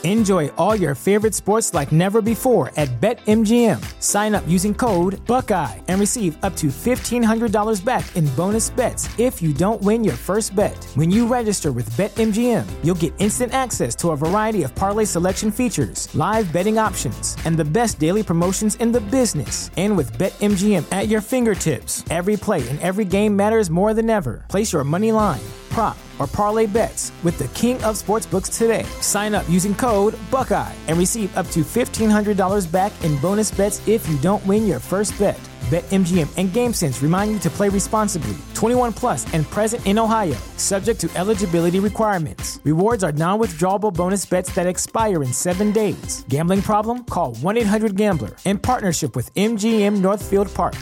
Enjoy all your favorite sports like never before at BetMGM. Sign up using code Buckeye and receive up to $1,500 back in bonus bets if you don't win your first bet. When you register with BetMGM, you'll get instant access to a variety of parlay selection features, live betting options, and the best daily promotions in the business. And with BetMGM at your fingertips, every play and every game matters more than ever. Place your money line, prop, or parlay bets with the king of sportsbooks today. Sign up using code Buckeye and receive up to $1,500 back in bonus bets if you don't win your first bet. BetMGM and GameSense remind you to play responsibly. 21 plus and present in Ohio, subject to eligibility requirements. Rewards are non-withdrawable bonus bets that expire in 7 days. Gambling problem? Call 1-800-GAMBLER. In partnership with MGM Northfield Park.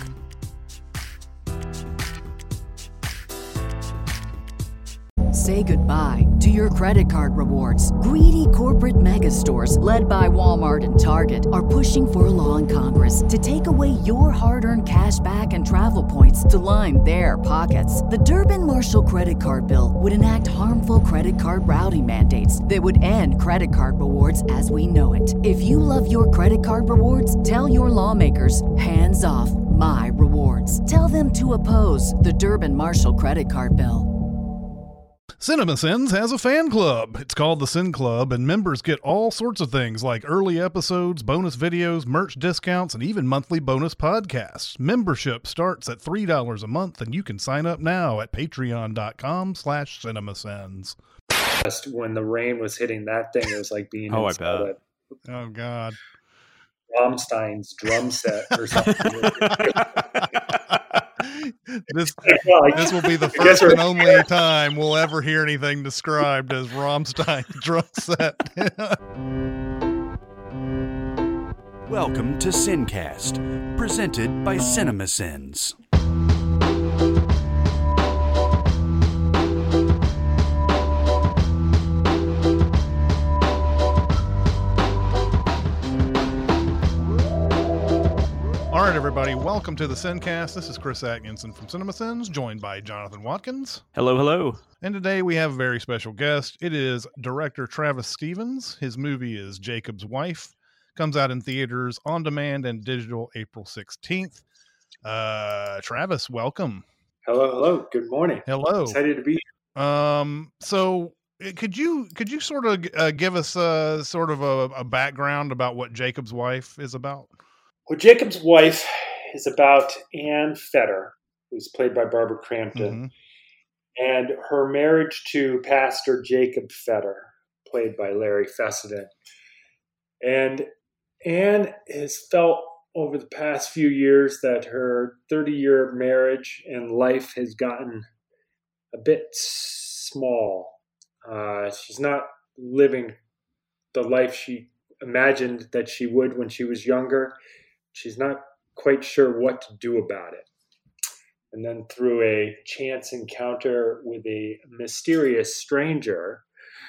Say goodbye to your credit card rewards. Greedy corporate mega stores, led by Walmart and Target, are pushing for a law in Congress to take away your hard-earned cash back and travel points to line their pockets. The Durbin-Marshall credit card bill would enact harmful credit card routing mandates that would end credit card rewards as we know it. If you love your credit card rewards, tell your lawmakers, hands off my rewards. Tell them to oppose the Durbin-Marshall credit card bill. CinemaSins has a fan club. It's called the Sin Club, and members get all sorts of things like early episodes, bonus videos, merch discounts, and even monthly bonus podcasts. Membership starts at $3 a month, and you can sign up now at patreon.com/CinemaSins. When the rain was hitting that thing, it was like being I bet. Oh, God. Rammstein's drum set or something. This will be the first and only time we'll ever hear anything described as Rammstein's drum set. Welcome to Sincast, presented by CinemaSins. All right, everybody, welcome to the Sincast. This is Chris Atkinson from CinemaSins, joined by Jonathan Watkins. Hello, hello. And today we have a very special guest. It is director Travis Stevens. His movie is Jacob's Wife. Comes out in theaters, on demand, and digital April 16th. Travis, welcome. Hello. Good morning. Hello. Excited to be here. So could you sort of give us sort of a background about what Jacob's Wife is about? Well, Jacob's Wife is about Ann Fetter, who's played by Barbara Crampton, and her marriage to Pastor Jacob Fetter, played by Larry Fessenden. And Ann has felt over the past few years that her 30-year marriage and life has gotten a bit small. She's not living the life she imagined that she would when she was younger. She's not quite sure what to do about it. And then through a chance encounter with a mysterious stranger,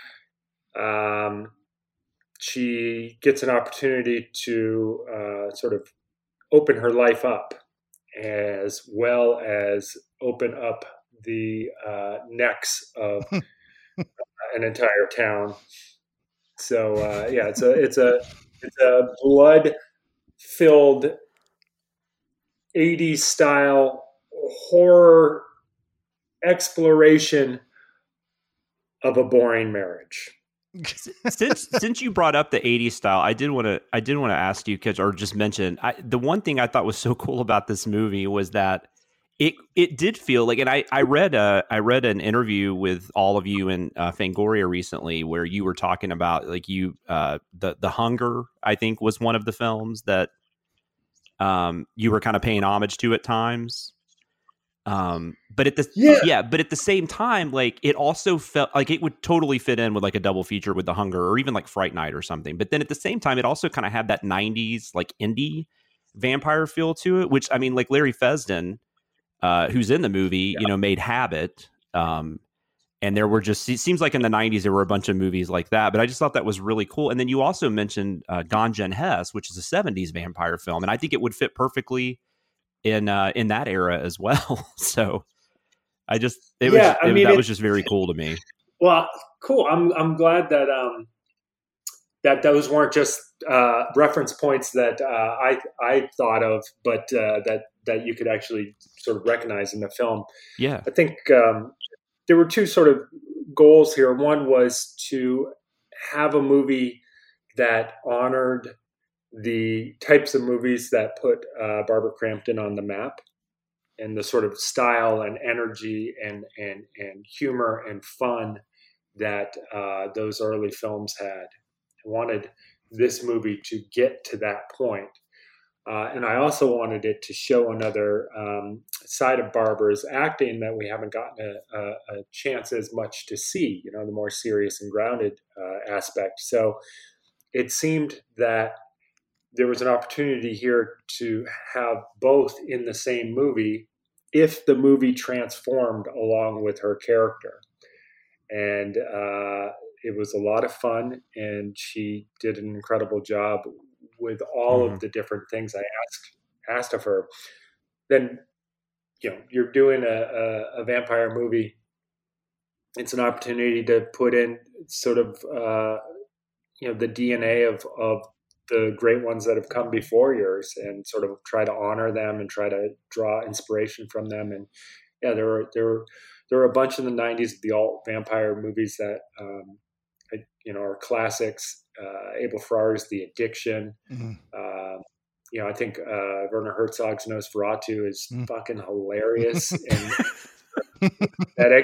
she gets an opportunity to sort of open her life up, as well as open up the necks of an entire town. So it's a blood-filled 80s style horror exploration of a boring marriage. Since you brought up the 80s style, I did want to ask you, or just mention, the one thing I thought was so cool about this movie was that it did feel like, and I read an interview with all of you in Fangoria recently where you were talking about like the Hunger, I think, was one of the films that you were kind of paying homage to at times. But at the same time, like it also felt like it would totally fit in with like a double feature with The Hunger or even like Fright Night or something. But then at the same time, it also kind of had that 90s like indie vampire feel to it, which I mean, like Larry Fessenden, who's in the movie, made Habit. And there were just, it seems like in the 90s, there were a bunch of movies like that, but I just thought that was really cool. And then you also mentioned Ganja and Hess, which is a 70s vampire film. And I think it would fit perfectly in that era as well. So that was just very cool to me. Well, cool. I'm glad that that those weren't just reference points that I thought of, but that you could actually sort of recognize in the film. Yeah. I think there were two sort of goals here. One was to have a movie that honored the types of movies that put Barbara Crampton on the map, and the sort of style and energy and humor and fun that those early films had. I wanted this movie to get to that point. And I also wanted it to show another side of Barbara's acting that we haven't gotten a chance as much to see, the more serious and grounded aspect. So it seemed that there was an opportunity here to have both in the same movie if the movie transformed along with her character. And it was a lot of fun, and she did an incredible job with all of the different things I asked of her. Then, you're doing a vampire movie. It's an opportunity to put in sort of, the DNA of the great ones that have come before yours, and sort of try to honor them and try to draw inspiration from them. And yeah, there were a bunch in the 90s of the alt vampire movies that, are classics. Abel Ferrara's The Addiction. I think Werner Herzog's Nosferatu is fucking hilarious and pathetic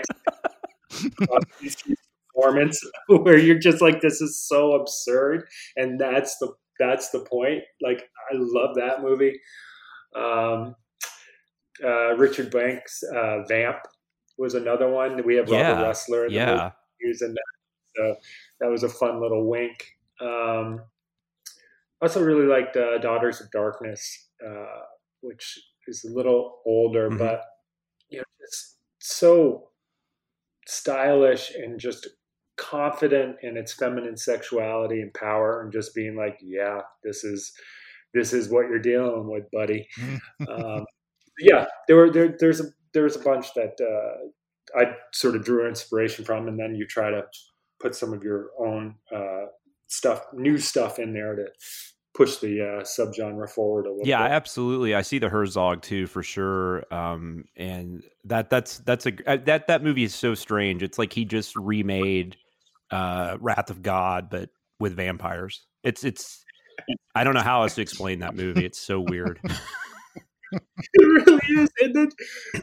performance, where you're just like, this is so absurd, and that's the point. Like, I love that movie. Richard Banks' Vamp was another one. We have Robert Ressler in the movie. He was in that. So that was a fun little wink. Also really liked Daughters of Darkness, which is a little older, but just so stylish and just confident in its feminine sexuality and power, and just being like, yeah, this is what you're dealing with, buddy. There's a bunch that I sort of drew inspiration from, and then you try to put some of your own new stuff in there to push the subgenre forward a little bit. Absolutely. I see the Herzog too, for sure. And that movie is so strange. It's like he just remade Wrath of God, but with vampires. It's I don't know how else to explain that movie. It's so weird. It really is. And then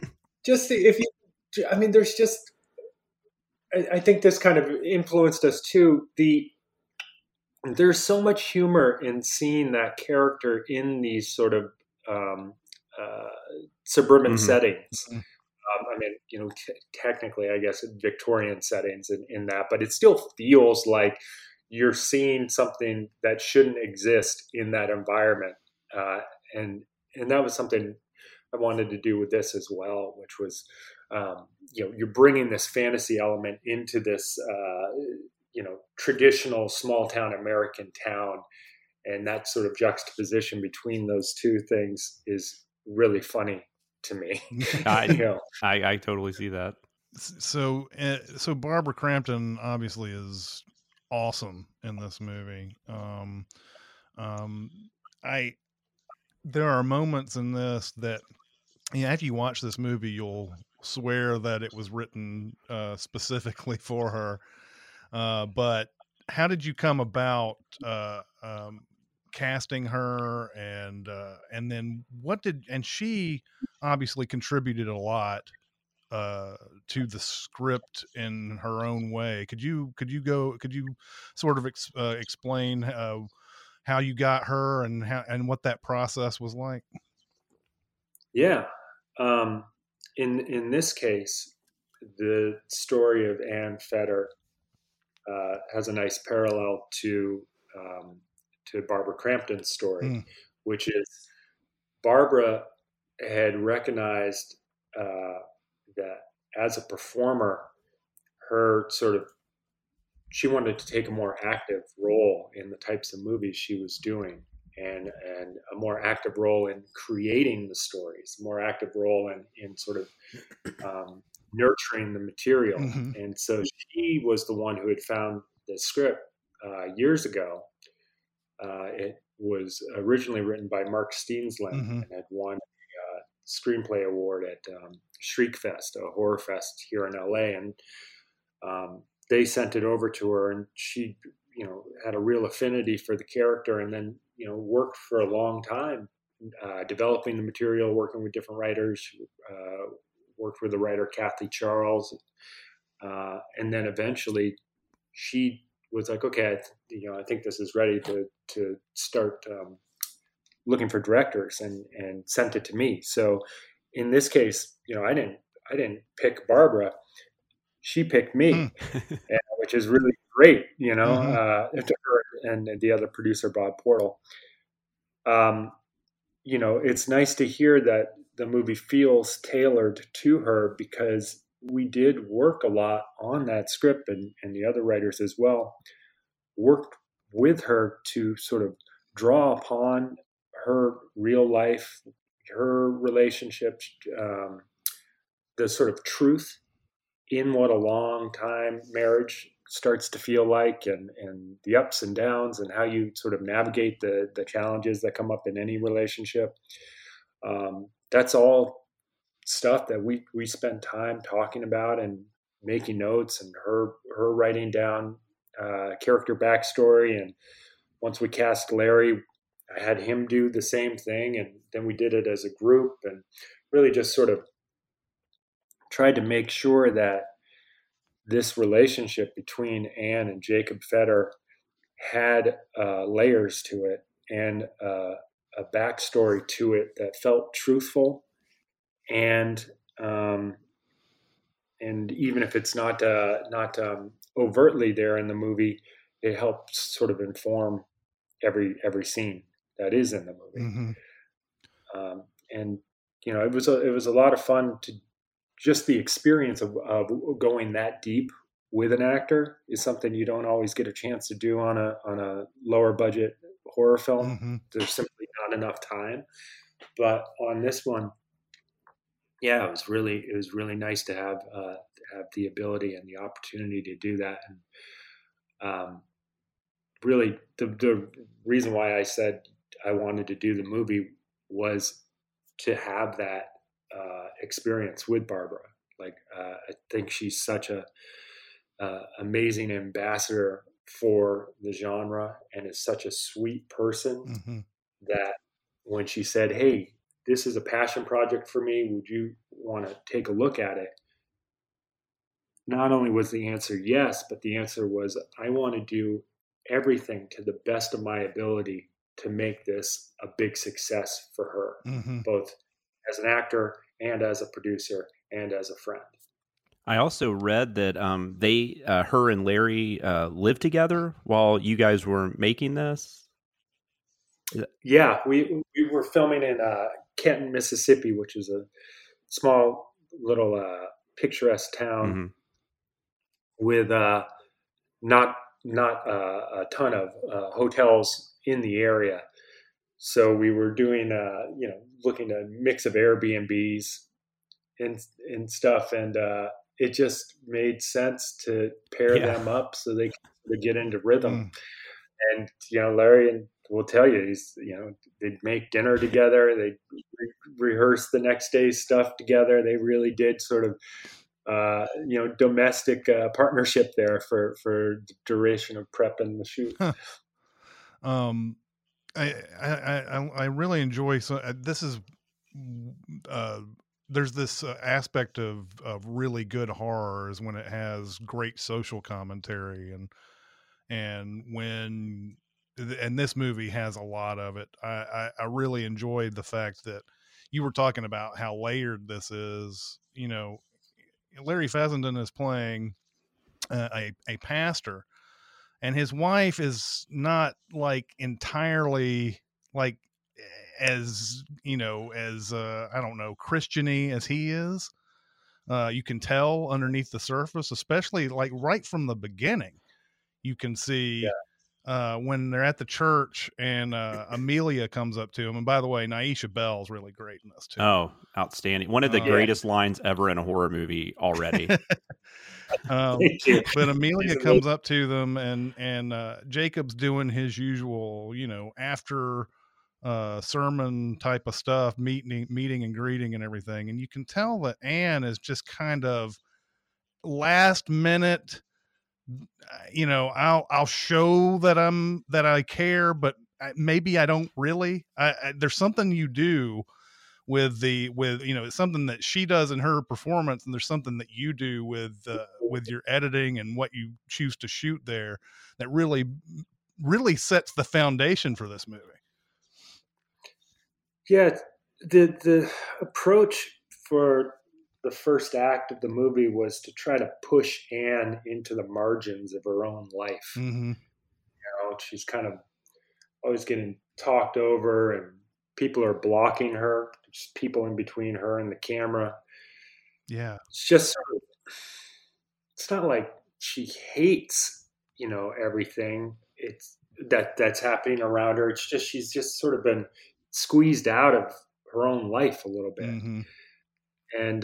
there's just, I think this kind of influenced us too. There's so much humor in seeing that character in these sort of suburban settings. Technically, I guess, Victorian settings in that, but it still feels like you're seeing something that shouldn't exist in that environment. And that was something I wanted to do with this as well, which was, you're bringing this fantasy element into this, traditional small town American town. And that sort of juxtaposition between those two things is really funny to me. I totally see that. So Barbara Crampton obviously is awesome in this movie. There are moments in this that, after you watch this movie, you'll swear that it was written specifically for her. But how did you come about casting her, and then and she obviously contributed a lot to the script in her own way. Could you sort of explain how you got her and what that process was like? Yeah. In this case, the story of Ann Feder has a nice parallel to Barbara Crampton's story, which is Barbara had recognized that as a performer, she wanted to take a more active role in the types of movies she was doing, and a more active role in creating the stories, a more active role in sort of nurturing the material. And so she was the one who had found the script years ago. It was originally written by Mark Steensland and had won a screenplay award at Shriekfest, a horror fest here in LA. And they sent it over to her, and she, had a real affinity for the character, and then, worked for a long time developing the material, working with different writers, worked with the writer Kathy Charles. And then eventually she was like, okay, I think this is ready to start looking for directors, and sent it to me. So in this case, I didn't pick Barbara. She picked me, which is really great, to her and the other producer, Bob Portal. It's nice to hear that the movie feels tailored to her, because we did work a lot on that script, and the other writers as well worked with her to sort of draw upon her real life, her relationships, the sort of truth in what a long time marriage starts to feel like, and the ups and downs, and how you sort of navigate the challenges that come up in any relationship. That's all stuff that we spent time talking about and making notes, and her writing down character backstory. And once we cast Larry, I had him do the same thing, and then we did it as a group, and really just sort of tried to make sure that this relationship between Anne and Jacob Fetter had layers to it, and a backstory to it that felt truthful, and even if it's not overtly there in the movie, it helps sort of inform every scene that is in the movie. And it was a lot of fun to just the experience of going that deep with an actor is something you don't always get a chance to do on a lower budget horror film. There's simply not enough time. But on this one, it was really nice to have the ability and the opportunity to do that. And really, the reason why I said I wanted to do the movie was to have that experience with Barbara. Like, I think she's such a amazing ambassador for the genre, and is such a sweet person that when she said, "Hey, this is a passion project for me, would you want to take a look at it?" Not only was the answer yes, but the answer was, I want to do everything to the best of my ability to make this a big success for her, both as an actor and as a producer and as a friend. I also read that her and Larry lived together while you guys were making this. Yeah, we were filming in Kenton, Mississippi, which is a small little picturesque town with not a ton of hotels in the area. So we were doing looking at a mix of Airbnbs and stuff, and it just made sense to pair them up so they could get into rhythm. And Larry will tell you, they'd make dinner together, they'd rehearse the next day's stuff together. They really did sort of domestic partnership there for the duration of prep and the shoot. I really enjoy. So this is there's this aspect of really good horror is when it has great social commentary, and this movie has a lot of it. I really enjoyed the fact that you were talking about how layered this is. Larry Fessenden is playing a pastor, and his wife is not like entirely like as I don't know, Christian-y as he is. You can tell underneath the surface, especially like right from the beginning, you can see when they're at the church and Amelia comes up to him. And by the way, Naisha Bell's really great in this too. Oh, outstanding. One of the greatest lines ever in a horror movie already. But Amelia comes up to them and Jacob's doing his usual, after sermon type of stuff, meeting and greeting and everything. And you can tell that Anne is just kind of last minute, I'll show that I care, but maybe I don't really. There's something you do with it's something that she does in her performance, and there's something that you do with your editing and what you choose to shoot there that really sets the foundation for this movie. Yeah, the approach for the first act of the movie was to try to push Anne into the margins of her own life. Mm-hmm. She's kind of always getting talked over, and people are blocking her. There's people in between her and the camera. Yeah, it's just sort of, it's not like she hates everything that's happening around her. It's just she's just sort of been squeezed out of her own life a little bit. Mm-hmm. And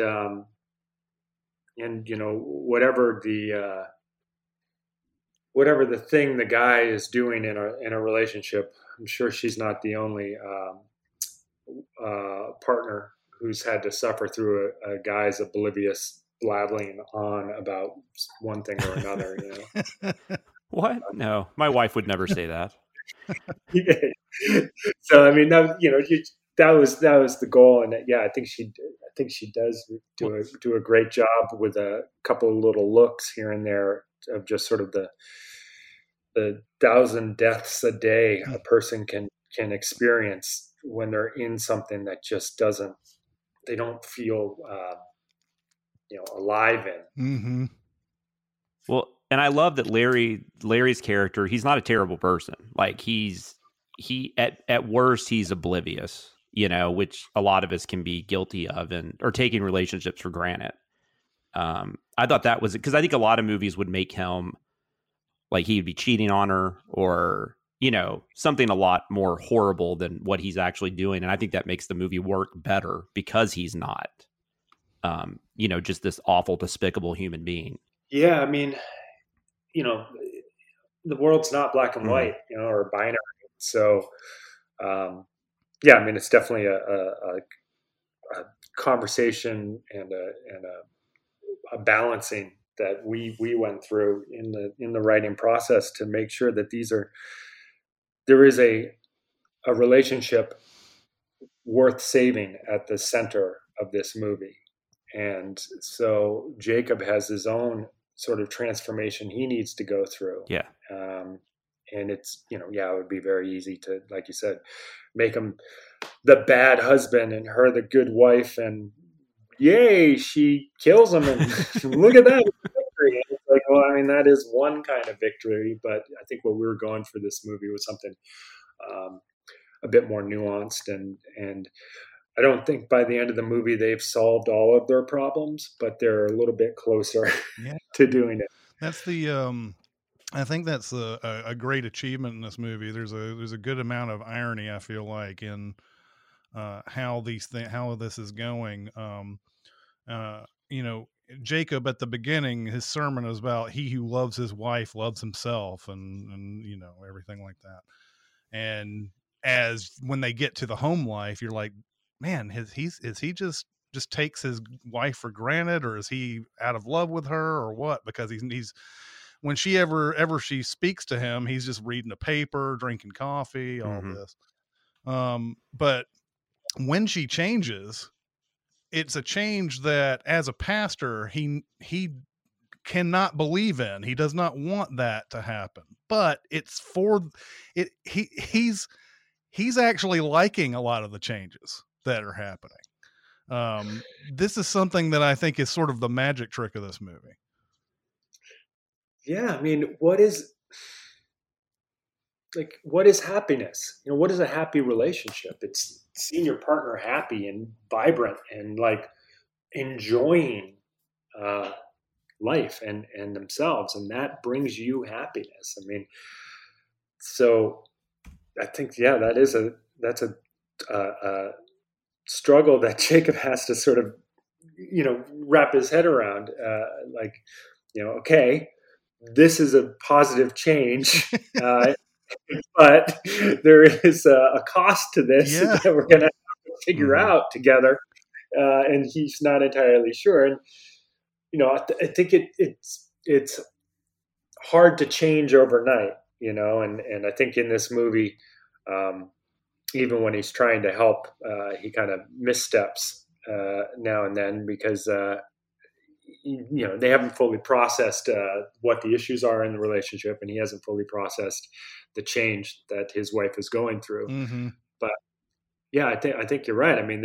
whatever the thing the guy is doing in a relationship, I'm sure she's not the only partner who's had to suffer through a guy's oblivious blabbling on about one thing or another. What? No, my wife would never say that. So I mean, that was the goal, and I think she does do a great job with a couple of little looks here and there of just sort of the 1,000 deaths a day a person can experience when they're in something that just they don't feel alive in. Mm-hmm. Well, and I love that Larry's character, he's not a terrible person. Like he at worst he's oblivious, which a lot of us can be guilty of or taking relationships for granted. I thought that was because I think a lot of movies would make him like he'd be cheating on her or, something a lot more horrible than what he's actually doing. And I think that makes the movie work better because he's not, just this awful, despicable human being. Yeah. I mean, the world's not black and white, or binary. So, it's definitely a conversation and a balancing that we went through in the writing process to make sure that there is a relationship worth saving at the center of this movie. And so Jacob has his own sort of transformation he needs to go through. Yeah. And it's, it would be very easy to, like you said, make him the bad husband and her the good wife, and yay, she kills him, and look at that victory. And it's like, well, I mean, that is one kind of victory, but I think what we were going for this movie was something a bit more nuanced, and I don't think by the end of the movie they've solved all of their problems, but they're a little bit closer to doing it. That's the I think that's a great achievement in this movie. There's a good amount of irony, I feel like, in how this is going. Jacob at the beginning, his sermon is about he who loves his wife loves himself, and everything like that. And as when they get to the home life, you're like, man, is he just takes his wife for granted, or is he out of love with her, or what? Because he's when she ever she speaks to him, he's just reading a paper, drinking coffee, all this. But when she changes, it's a change that as a pastor, he cannot believe in. He does not want that to happen, but it's for it. He's actually liking a lot of the changes that are happening. This is something that I think is sort of the magic trick of this movie. Yeah. I mean, what is happiness? What is a happy relationship? It's seeing your partner happy and vibrant and like enjoying life and themselves. And that brings you happiness. I mean, so I think, that's a struggle that Jacob has to sort of, wrap his head around. Okay, this is a positive change, but there is a cost to this that we're going to have to figure out together. And he's not entirely sure. And, I think it's hard to change overnight, and I think in this movie, even when he's trying to help, he kind of missteps now and then because, they haven't fully processed what the issues are in the relationship, and he hasn't fully processed the change that his wife is going through. Mm-hmm. But yeah, I think you're right. I mean,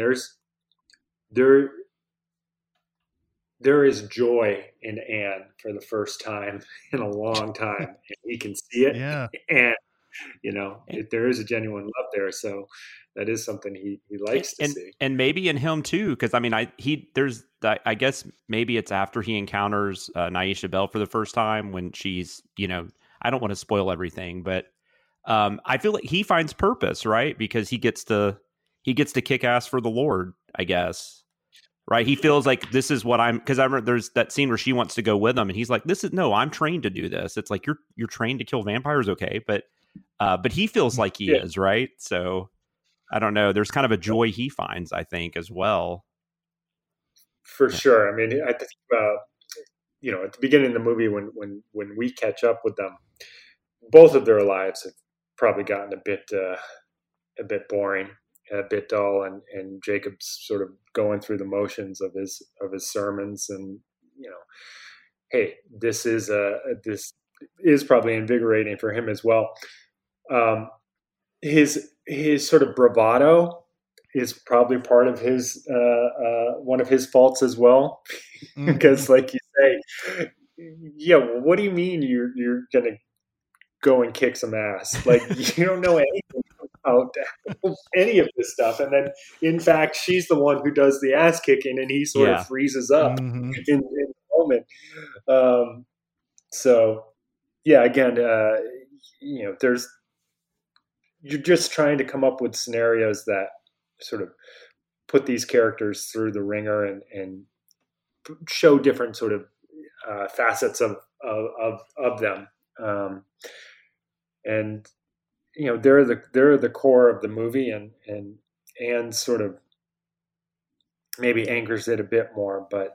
there is joy in Anne for the first time in a long time, and he can see it. Yeah. And there is a genuine love there. So that is something he likes to see. And maybe in him too, because I mean, I guess maybe it's after he encounters Naisha Bell for the first time when she's, I don't want to spoil everything, but I feel like he finds purpose, right? Because he gets to kick ass for the Lord, I guess. Right. He feels like this is what because I remember there's that scene where she wants to go with him and he's like, I'm trained to do this. It's like, you're trained to kill vampires. Okay. But he feels like he is, right? So I don't know. There's kind of a joy he finds, I think, as well. For sure. I mean, I think at the beginning of the movie when we catch up with them, both of their lives have probably gotten a bit boring, a bit dull, and Jacob's sort of going through the motions of his sermons, and hey, this is probably invigorating for him as well. His sort of bravado is probably part of his one of his faults as well, because like you say, what do you mean you're gonna go and kick some ass? Like, you don't know anything about any of this stuff, and then in fact she's the one who does the ass kicking, and he sort of freezes up in the moment. So yeah, again, you're just trying to come up with scenarios that sort of put these characters through the ringer and show different sort of facets of them. And they're the core of the movie, and sort of maybe anchors it a bit more, but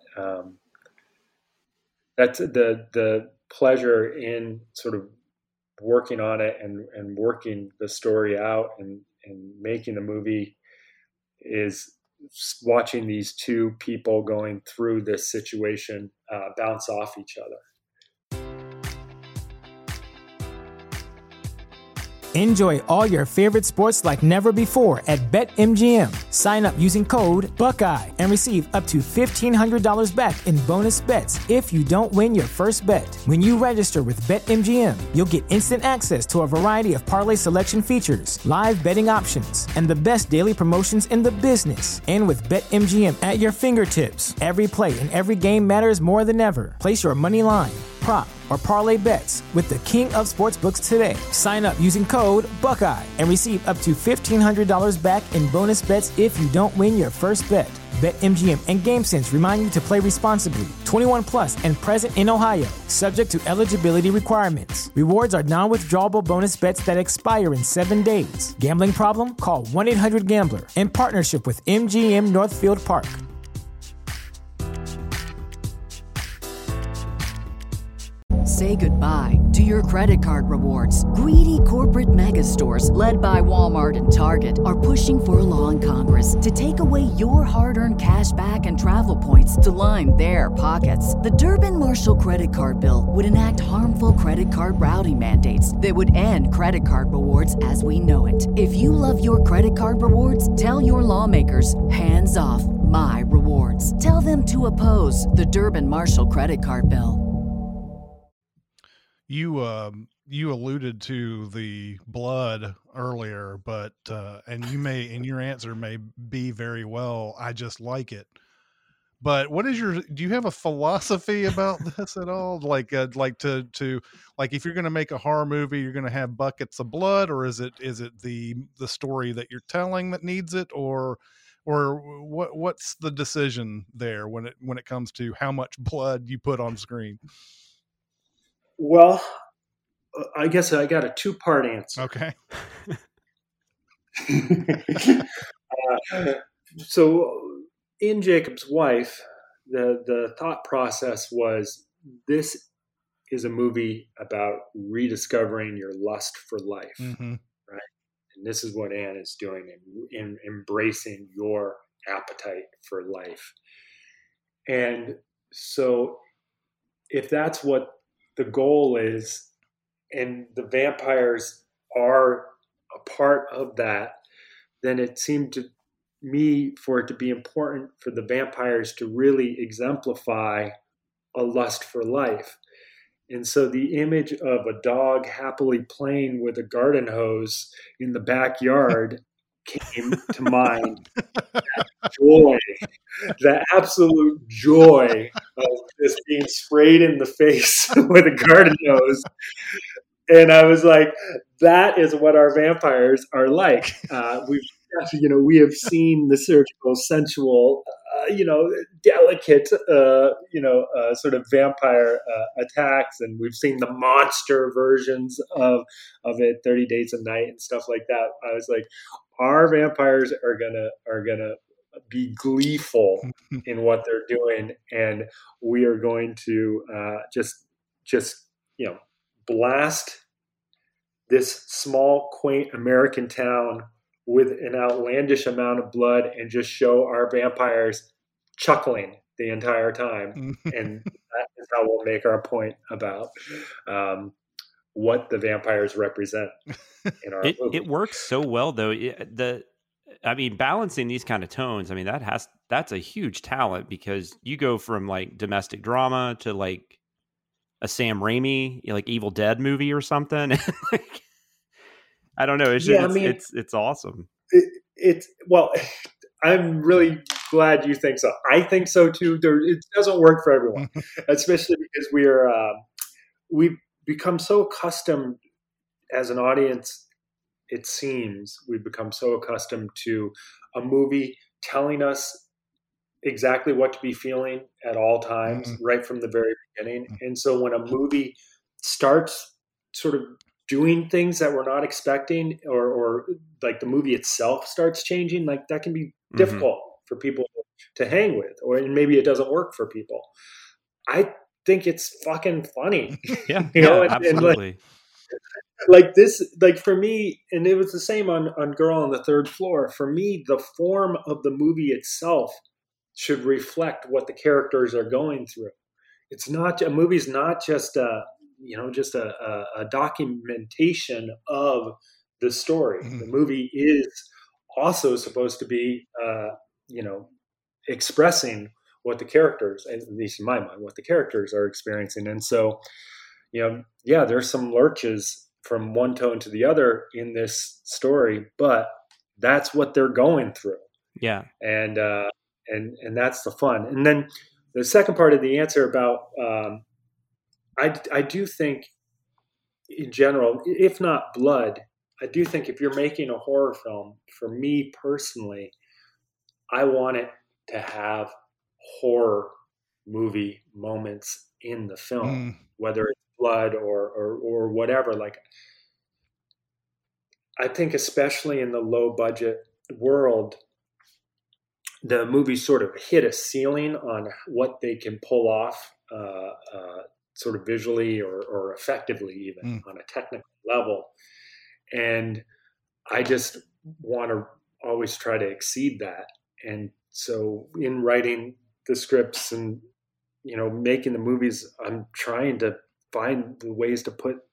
that's the pleasure in sort of working on it and working the story out and making the movie is watching these two people going through this situation bounce off each other. Enjoy all your favorite sports like never before at BetMGM. Sign up using code Buckeye and receive up to $1,500 back in bonus bets if you don't win your first bet. When you register with BetMGM, you'll get instant access to a variety of parlay selection features, live betting options, and the best daily promotions in the business. And with BetMGM at your fingertips, every play and every game matters more than ever. Place your money line, prop, or parlay bets with the king of sportsbooks today. Sign up using code Buckeye and receive up to $1,500 back in bonus bets if you don't win your first bet. BetMGM and GameSense remind you to play responsibly. 21 plus and present in Ohio, subject to eligibility requirements. Rewards are non-withdrawable bonus bets that expire in 7 days. Gambling problem? Call 1-800-GAMBLER. In partnership with MGM Northfield Park. Say goodbye to your credit card rewards. Greedy corporate mega stores, led by Walmart and Target, are pushing for a law in Congress to take away your hard-earned cash back and travel points to line their pockets. The Durbin-Marshall credit card bill would enact harmful credit card routing mandates that would end credit card rewards as we know it. If you love your credit card rewards, tell your lawmakers, hands off my rewards. Tell them to oppose the Durbin-Marshall credit card bill. You alluded to the blood earlier, but and your answer may be very well, I just like it. But do you have a philosophy about this at all? Like to if you're going to make a horror movie, you're going to have buckets of blood, or is it the story that you're telling that needs it, or what's the decision there when it comes to how much blood you put on screen? Well, I guess I got a 2-part answer. Okay. So in Jacob's Wife, the thought process was, this is a movie about rediscovering your lust for life, mm-hmm. right? And this is what Anne is doing in embracing your appetite for life. And so if that's what the goal is, and the vampires are a part of that, then it seemed to me for it to be important for the vampires to really exemplify a lust for life. And so the image of a dog happily playing with a garden hose in the backyard came to mind. That joy, the absolute joy of just being sprayed in the face with a garden hose. And I was like, that is what our vampires are like. We have seen the surgical, sensual, delicate, sort of vampire attacks, and we've seen the monster versions of it, 30 Days a Night and stuff like that. I was like, our vampires are gonna be gleeful in what they're doing, and we are going to just blast this small, quaint American town with an outlandish amount of blood and just show our vampires chuckling the entire time. And that is how we'll make our point about what the vampires represent in our movie. It works so well, though. Balancing these kind of tones, that's a huge talent, because you go from like domestic drama to like a Sam Raimi, like Evil Dead movie or something. Like, I don't know. It's awesome. Well, I'm really glad you think so. I think so too. It doesn't work for everyone, especially because we've become so accustomed as an audience. It seems we've become so accustomed to a movie telling us exactly what to be feeling at all times, right from the very beginning. And so when a movie starts sort of doing things that we're not expecting, or like the movie itself starts changing, like that can be difficult for people to hang with, and maybe it doesn't work for people. I think it's fucking funny. Yeah, And absolutely. like this, like for me, and it was the same on Girl on the Third Floor. For me, the form of the movie itself should reflect what the characters are going through. It's not, a movie's not just a documentation of the story. The movie is also supposed to be, expressing what the characters, at least in my mind, what the characters are experiencing. And so, there's some lurches from one tone to the other in this story, but that's what they're going through. Yeah. And that's the fun. And then the second part of the answer about, I do think in general, if not blood, I do think if you're making a horror film, for me personally, I want it to have horror movie moments in the film, whether it's blood or whatever. Like, I think especially in the low budget world, the movies sort of hit a ceiling on what they can pull off, sort of visually or effectively, even on a technical level. And I just want to always try to exceed that. And so in writing the scripts and, making the movies, I'm trying to find the ways to put,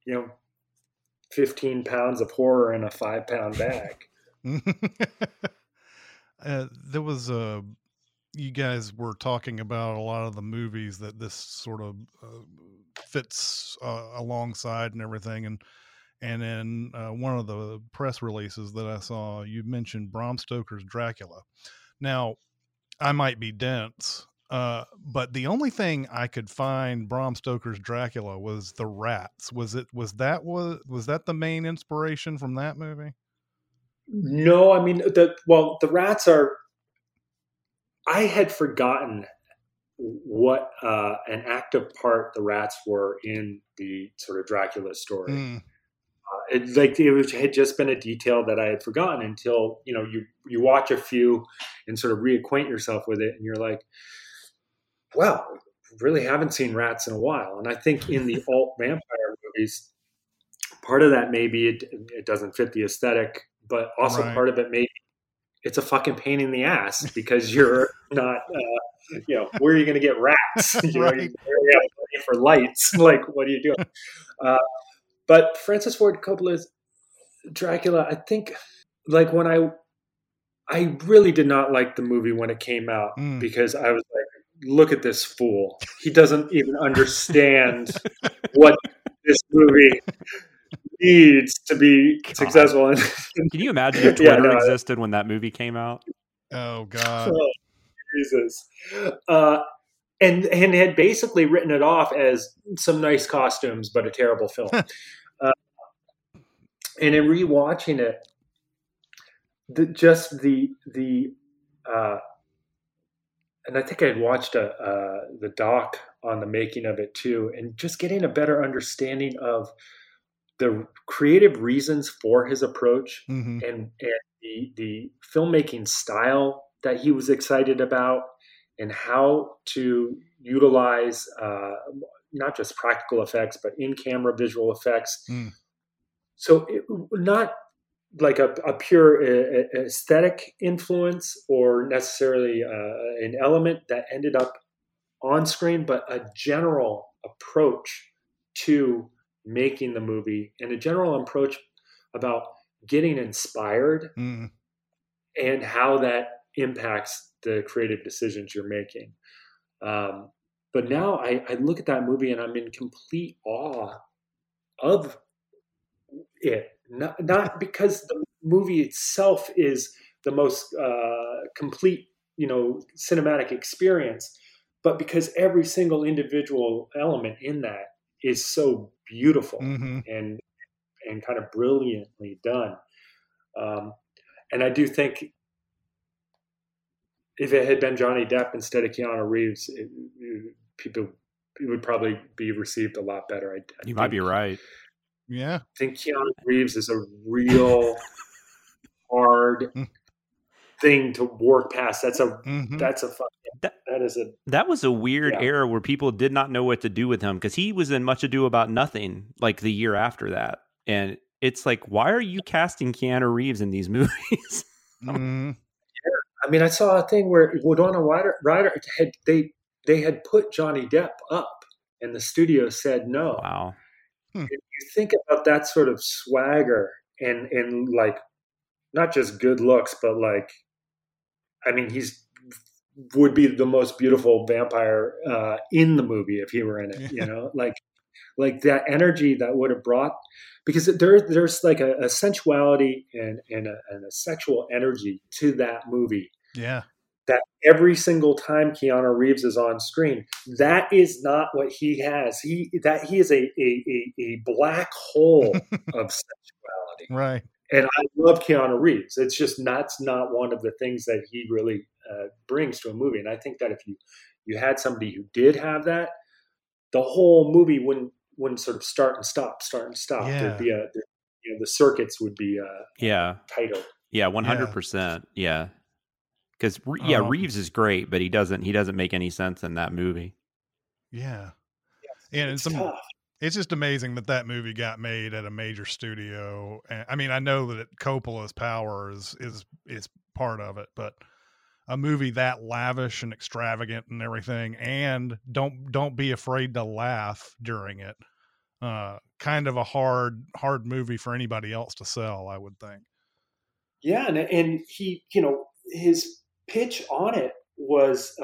15 pounds of horror in a 5-pound bag. There was you guys were talking about a lot of the movies that this sort of fits alongside and everything, and in one of the press releases that I saw, you mentioned Bram Stoker's Dracula. Now, I might be dense, but the only thing I could find Bram Stoker's Dracula was the rats. Was that the main inspiration from that movie? No, I mean the rats are. I had forgotten what an active part the rats were in the sort of Dracula story. Mm. It had just been a detail that I had forgotten until you watch a few and sort of reacquaint yourself with it, and you're like, wow, really haven't seen rats in a while. And I think in the alt vampire movies, part of that maybe it doesn't fit the aesthetic, but also Right. part of it maybe it's a fucking pain in the ass because you're not, where are you going to get rats? Right. You're money for lights. Like, what are you doing? But Francis Ford Coppola's Dracula, I think, like when I really did not like the movie when it came out because I was like, look at this fool. He doesn't even understand what this movie needs to be successful. Can you imagine if Twitter existed when that movie came out? Oh God. Oh, Jesus. And had basically written it off as some nice costumes, but a terrible film. And in rewatching it, and I think I had watched the doc on the making of it too, and just getting a better understanding of the creative reasons for his approach and the filmmaking style that he was excited about, and how to utilize not just practical effects, but in-camera visual effects. So not like a pure aesthetic influence or necessarily an element that ended up on screen, but a general approach to making the movie and a general approach about getting inspired and how that impacts the creative decisions you're making. But now I look at that movie and I'm in complete awe of it. Not because the movie itself is the most complete, cinematic experience, but because every single individual element in that is so beautiful and kind of brilliantly done. And I do think if it had been Johnny Depp instead of Keanu Reeves, it would probably be received a lot better. You might be right. Yeah. I think Keanu Reeves is a real hard thing to work past. That was a weird era where people did not know what to do with him, because he was in Much Ado About Nothing like the year after that. And it's like, why are you casting Keanu Reeves in these movies? I mean, I saw a thing where Winona Ryder they had put Johnny Depp up and the studio said no. Wow. If you think about that sort of swagger and like not just good looks, but like, I mean, would be the most beautiful vampire in the movie if he were in it, like that energy that would have brought, because there's like a sensuality and a sexual energy to that movie. Yeah. That every single time Keanu Reeves is on screen, that is not what he has. He is a black hole of sexuality. Right. And I love Keanu Reeves. It's just that's not one of the things that he really brings to a movie. And I think that if you had somebody who did have that, the whole movie wouldn't sort of start and stop. Yeah. There'd be the circuits would be tighter. Yeah, 100%. Yeah. Because Reeves is great, but he doesn't make any sense in that movie. Yeah, and it's just amazing that movie got made at a major studio. And I mean, I know that Coppola's power is part of it, but a movie that lavish and extravagant and everything, and don't be afraid to laugh during it. Kind of a hard movie for anybody else to sell, I would think. Yeah, and he, his pitch on it was,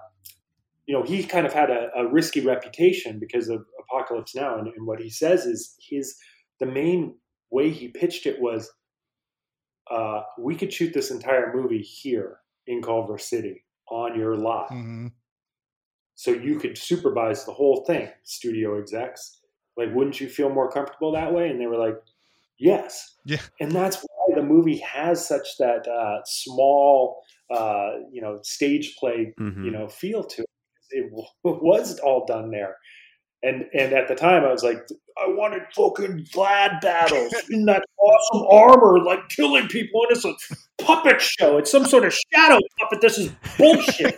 he kind of had a risky reputation because of Apocalypse Now, and what he says is the main way he pitched it was, we could shoot this entire movie here in Culver City on your lot. Mm-hmm. So you could supervise the whole thing, studio execs. Like, wouldn't you feel more comfortable that way? And they were like, yes. Yeah. And that's why the movie has such that small, stage play, feel to it. It was all done there. And at the time, I was like, I wanted fucking Vlad battles in that awesome armor, like killing people. And it's a puppet show. It's some sort of shadow puppet. This is bullshit.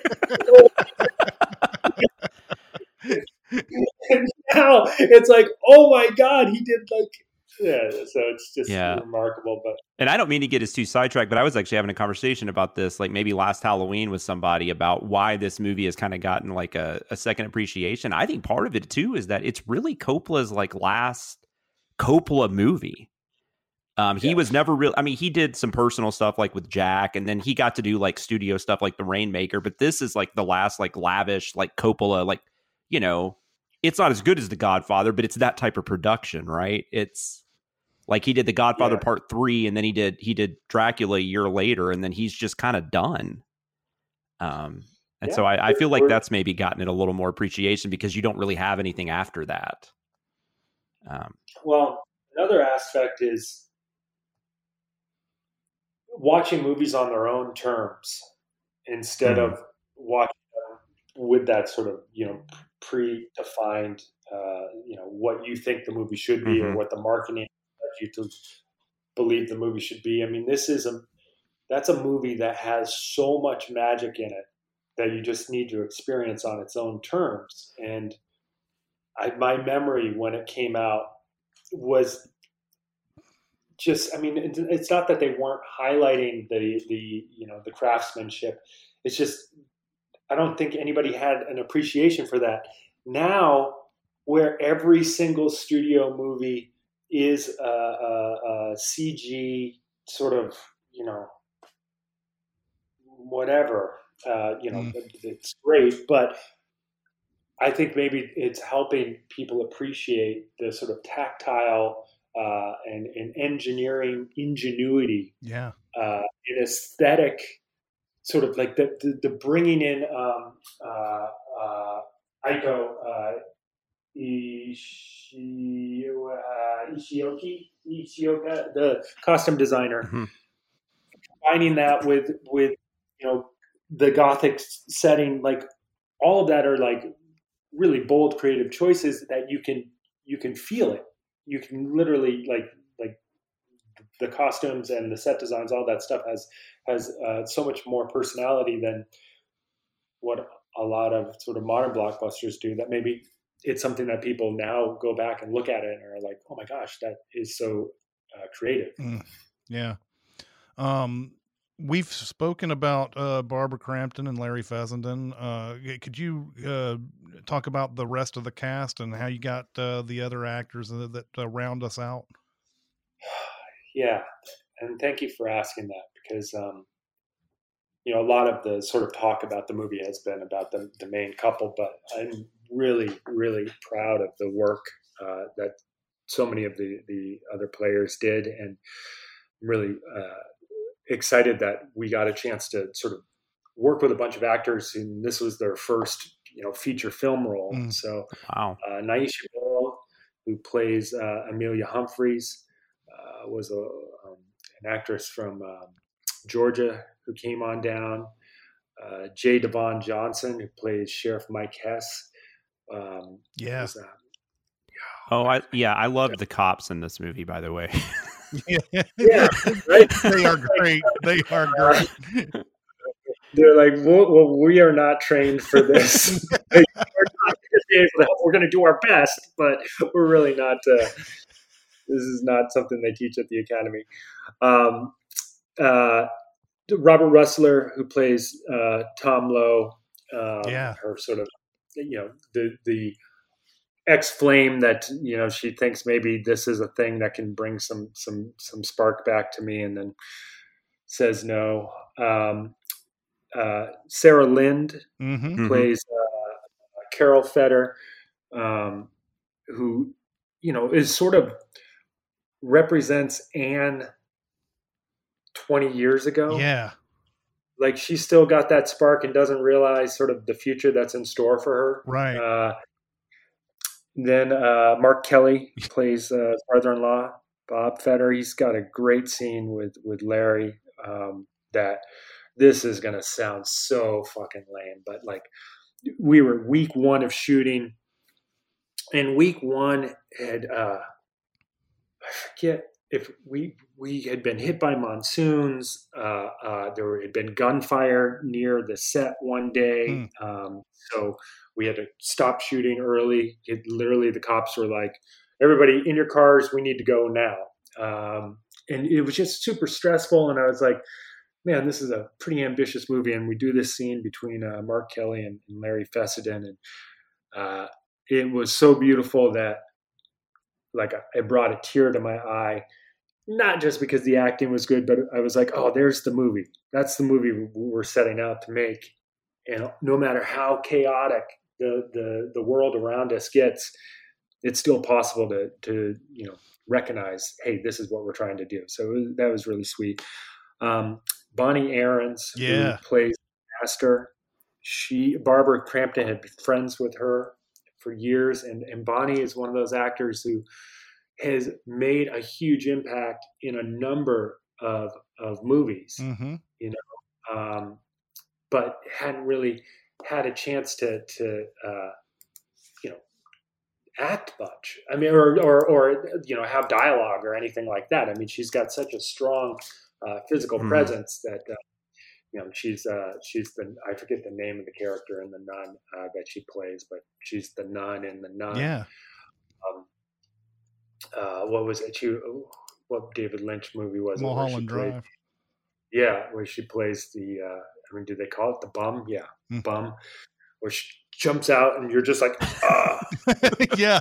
And now it's like, oh my God, he did like, yeah. So it's just remarkable. But and I don't mean to get us too sidetracked, but I was actually having a conversation about this, like maybe last Halloween with somebody about why this movie has kind of gotten like a second appreciation. I think part of it too is that it's really Coppola's like last Coppola movie. He was never real. I mean, he did some personal stuff like with Jack, and then he got to do like studio stuff like The Rainmaker. But this is like the last like lavish like Coppola, like, you know, it's not as good as The Godfather, but it's that type of production, right? It's like he did The Godfather Part 3, and then he did Dracula a year later, and then he's just kind of done. So I feel like that's maybe gotten it a little more appreciation because you don't really have anything after that. Well, another aspect is watching movies on their own terms instead of watching them with that sort of, predefined, what you think the movie should be or what the marketing led you to believe the movie should be. I mean, that's a movie that has so much magic in it that you just need to experience on its own terms. And my memory when it came out was just, I mean, it's not that they weren't highlighting the craftsmanship. It's just, I don't think anybody had an appreciation for that. Now, where every single studio movie is a CG sort of, whatever, it's great, but I think maybe it's helping people appreciate the sort of tactile and engineering ingenuity, and aesthetic, sort of like the bringing in Aiko Ishioka, the costume designer, combining that with the Gothic setting, like all of that are like really bold creative choices that you can feel it. You can literally like the costumes and the set designs, all that stuff has so much more personality than what a lot of sort of modern blockbusters do, that maybe it's something that people now go back and look at it and are like, oh my gosh, that is so creative. Yeah. We've spoken about Barbara Crampton and Larry Fessenden. Could you talk about the rest of the cast and how you got the other actors that round us out? Yeah. And thank you for asking that, because, a lot of the sort of talk about the movie has been about the main couple, but I'm really, really proud of the work that so many of the other players did. And I'm really excited that we got a chance to sort of work with a bunch of actors, and this was their first, feature film role. So, wow. Naisha Ball, who plays Amelia Humphreys, was an actress from Georgia who came on down. Jay Devon Johnson, who plays Sheriff Mike Hess. I loved the cops in this movie, by the way. Yeah, right. They are great. They are great. They're like, well, we are not trained for this. We're going to do our best, but we're really not. This is not something they teach at the academy. Robert Russler, who plays Tom Lowe, her sort of, the ex-flame that, she thinks maybe this is a thing that can bring some spark back to me, and says no. Sarah Lind plays Carol Fetter, who, is sort of represents Anne 20 years ago. Yeah. like she's still got that spark and doesn't realize sort of the future that's in store for her. Right. Then Mark Kelly plays father-in-law Bob Fetter. He's got a great scene with Larry. That this is gonna sound so fucking lame, but like we were week 1 of shooting, and week 1 had I forget if we had been hit by monsoons. There had been gunfire near the set one day, so we had to stop shooting early. Literally, the cops were like, "Everybody in your cars, we need to go now." And it was just super stressful. And I was like, "Man, this is a pretty ambitious movie." And we do this scene between Mark Kelly and Larry Fessenden, and it was so beautiful that like it brought a tear to my eye. Not just because the acting was good, but I was like, "Oh, there's the movie. That's the movie we're setting out to make." And no matter how chaotic the world around us gets, it's still possible to recognize, hey, this is what we're trying to do. So that was really sweet. Bonnie Aarons, who plays Master, Barbara Crampton had been friends with her for years, and Bonnie is one of those actors who has made a huge impact in a number of movies, but hadn't really had a chance to act much. I mean, or have dialogue or anything like that. I mean, she's got such a strong physical presence that she's I forget the name of the character in The Nun that she plays, but she's the nun in The Nun. Yeah. What was it? What David Lynch movie was it? Mulholland Drive. Yeah, where she plays the. Do they call it the bum? Yeah, bum. Where she jumps out, and you're just like, ah. Yeah.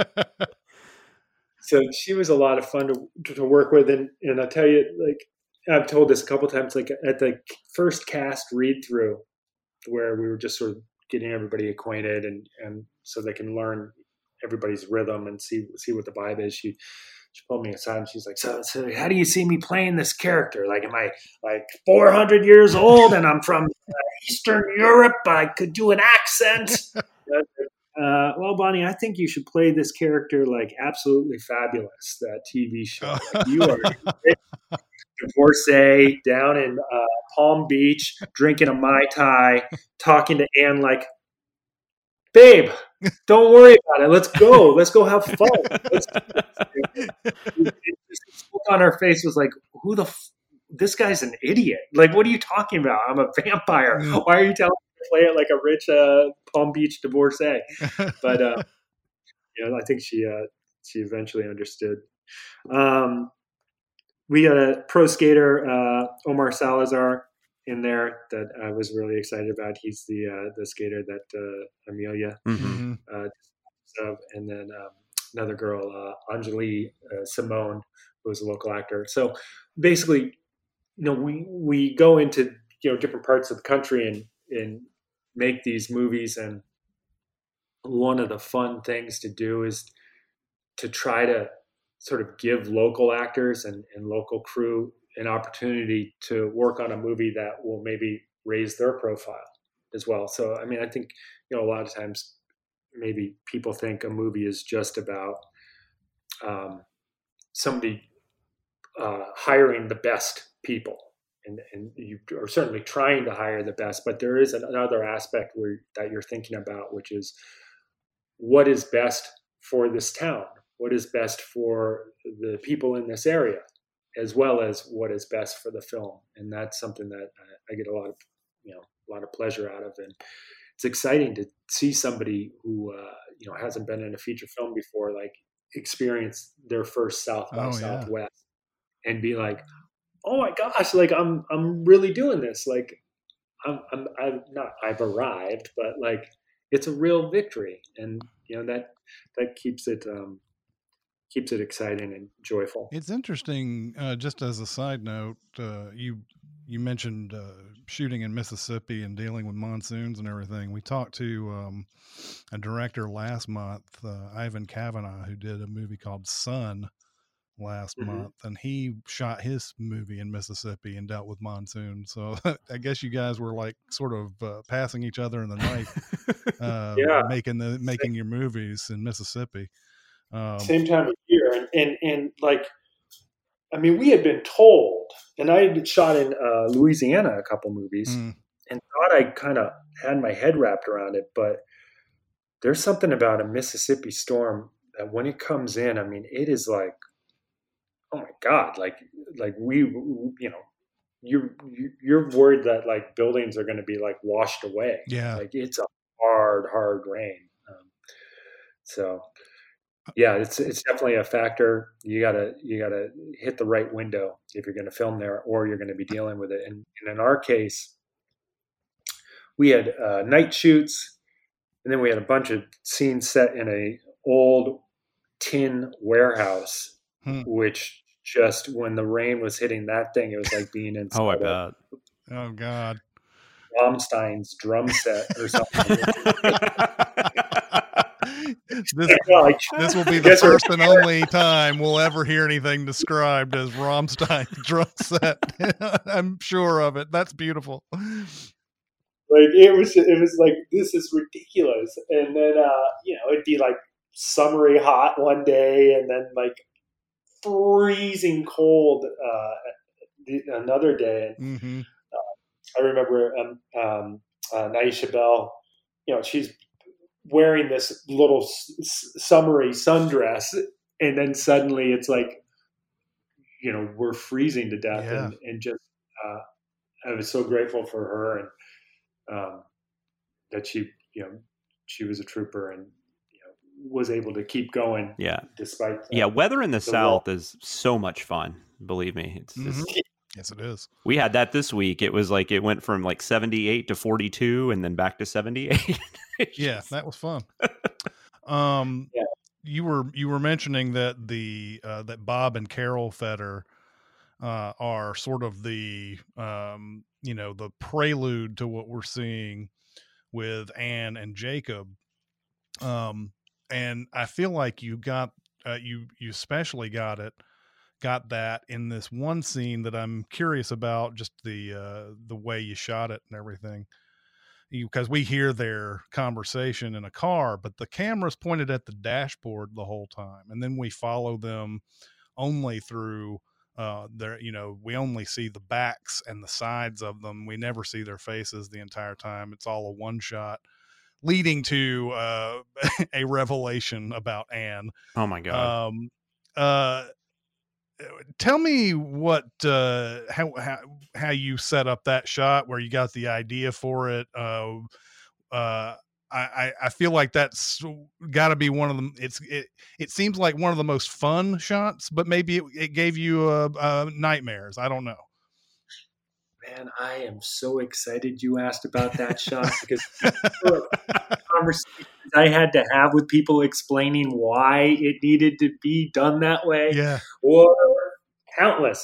So she was a lot of fun to work with, and I'll tell you, like I've told this a couple times, like at the first cast read through, where we were just sort of getting everybody acquainted, and so they can learn everybody's rhythm and see what the vibe is. She pulled me aside and she's like, so how do you see me playing this character? Like, am I like 400 years old and I'm from Eastern Europe? I could do an accent. Well, Bonnie, I think you should play this character like Absolutely Fabulous, that TV show. Like, you are a divorcee down in Palm Beach, drinking a Mai Tai, talking to Anne like, babe, don't worry about it. Let's go have fun. The look on her face was like, this guy's an idiot. Like, what are you talking about? I'm a vampire. Why are you telling me to play it like a rich Palm Beach divorcee? But I think she eventually understood. We got a pro skater, Omar Salazar, in there that I was really excited about. He's the skater that Amelia and then another girl, Anjali Simone, who was a local actor. So basically, we go into different parts of the country and make these movies, and one of the fun things to do is to try to sort of give local actors and local crew an opportunity to work on a movie that will maybe raise their profile as well. So, I mean, I think, a lot of times maybe people think a movie is just about somebody hiring the best people. And you are certainly trying to hire the best, but there is another aspect that you're thinking about, which is what is best for this town? What is best for the people in this area, as well as what is best for the film? And that's something that I get a lot of pleasure out of. And it's exciting to see somebody who, hasn't been in a feature film before, like experience their first South by Southwest and be like, oh my gosh, like I'm really doing this. Like I've arrived, but like it's a real victory. And, that keeps it exciting and joyful. It's interesting. Just as a side note, you mentioned shooting in Mississippi and dealing with monsoons and everything. We talked to a director last month, Ivan Kavanagh, who did a movie called Sun last month, and he shot his movie in Mississippi and dealt with monsoon. So I guess you guys were like sort of passing each other in the night, making your movies in Mississippi. Same time of year, and like, I mean, we had been told, and I had shot in Louisiana a couple movies, and thought I kind of had my head wrapped around it, but there's something about a Mississippi storm that when it comes in, I mean, it is like, oh my God, like we, you know, you're worried that like buildings are going to be like washed away. Yeah. Like it's a hard rain. So yeah, it's definitely a factor. You gotta hit the right window if you're going to film there, or you're going to be dealing with it. And in our case, we had night shoots, and then we had a bunch of scenes set in a old tin warehouse, which just when the rain was hitting that thing, it was like being inside. Oh, I bet. Oh God. Rammstein's drum set or something. This will be the first and only time we'll ever hear anything described as Rammstein's drum set. I'm sure of it. That's beautiful. Like it was like, this is ridiculous. And then it'd be like summery hot one day, and then like freezing cold another day. And I remember Naisha Bell, she's wearing this little summery sundress, and then suddenly it's like, we're freezing to death. Yeah. And just I was so grateful for her, and that she was a trooper and was able to keep going. Yeah. Despite weather in the South is so much fun. Believe me. It's yes, it is. We had that this week. It was like, it went from like 78 to 42 and then back to 78. Yeah, that was fun. You were mentioning that that Bob and Carol Fetter are sort of the the prelude to what we're seeing with Anne and Jacob. And I feel like you got you especially got that in this one scene that I'm curious about, just the way you shot it and everything. Because we hear their conversation in a car, but the camera's pointed at the dashboard the whole time, and then we follow them only through we only see the backs and the sides of them. We never see their faces the entire time. It's all a one shot, leading to a revelation about Anne. Oh my God. Tell me what how you set up that shot, where you got the idea for it. I feel like that's got to be one of them. It seems like one of the most fun shots, but maybe it gave you nightmares. I don't know. Man, I am so excited you asked about that shot, because the conversations I had to have with people explaining why it needed to be done that way were countless.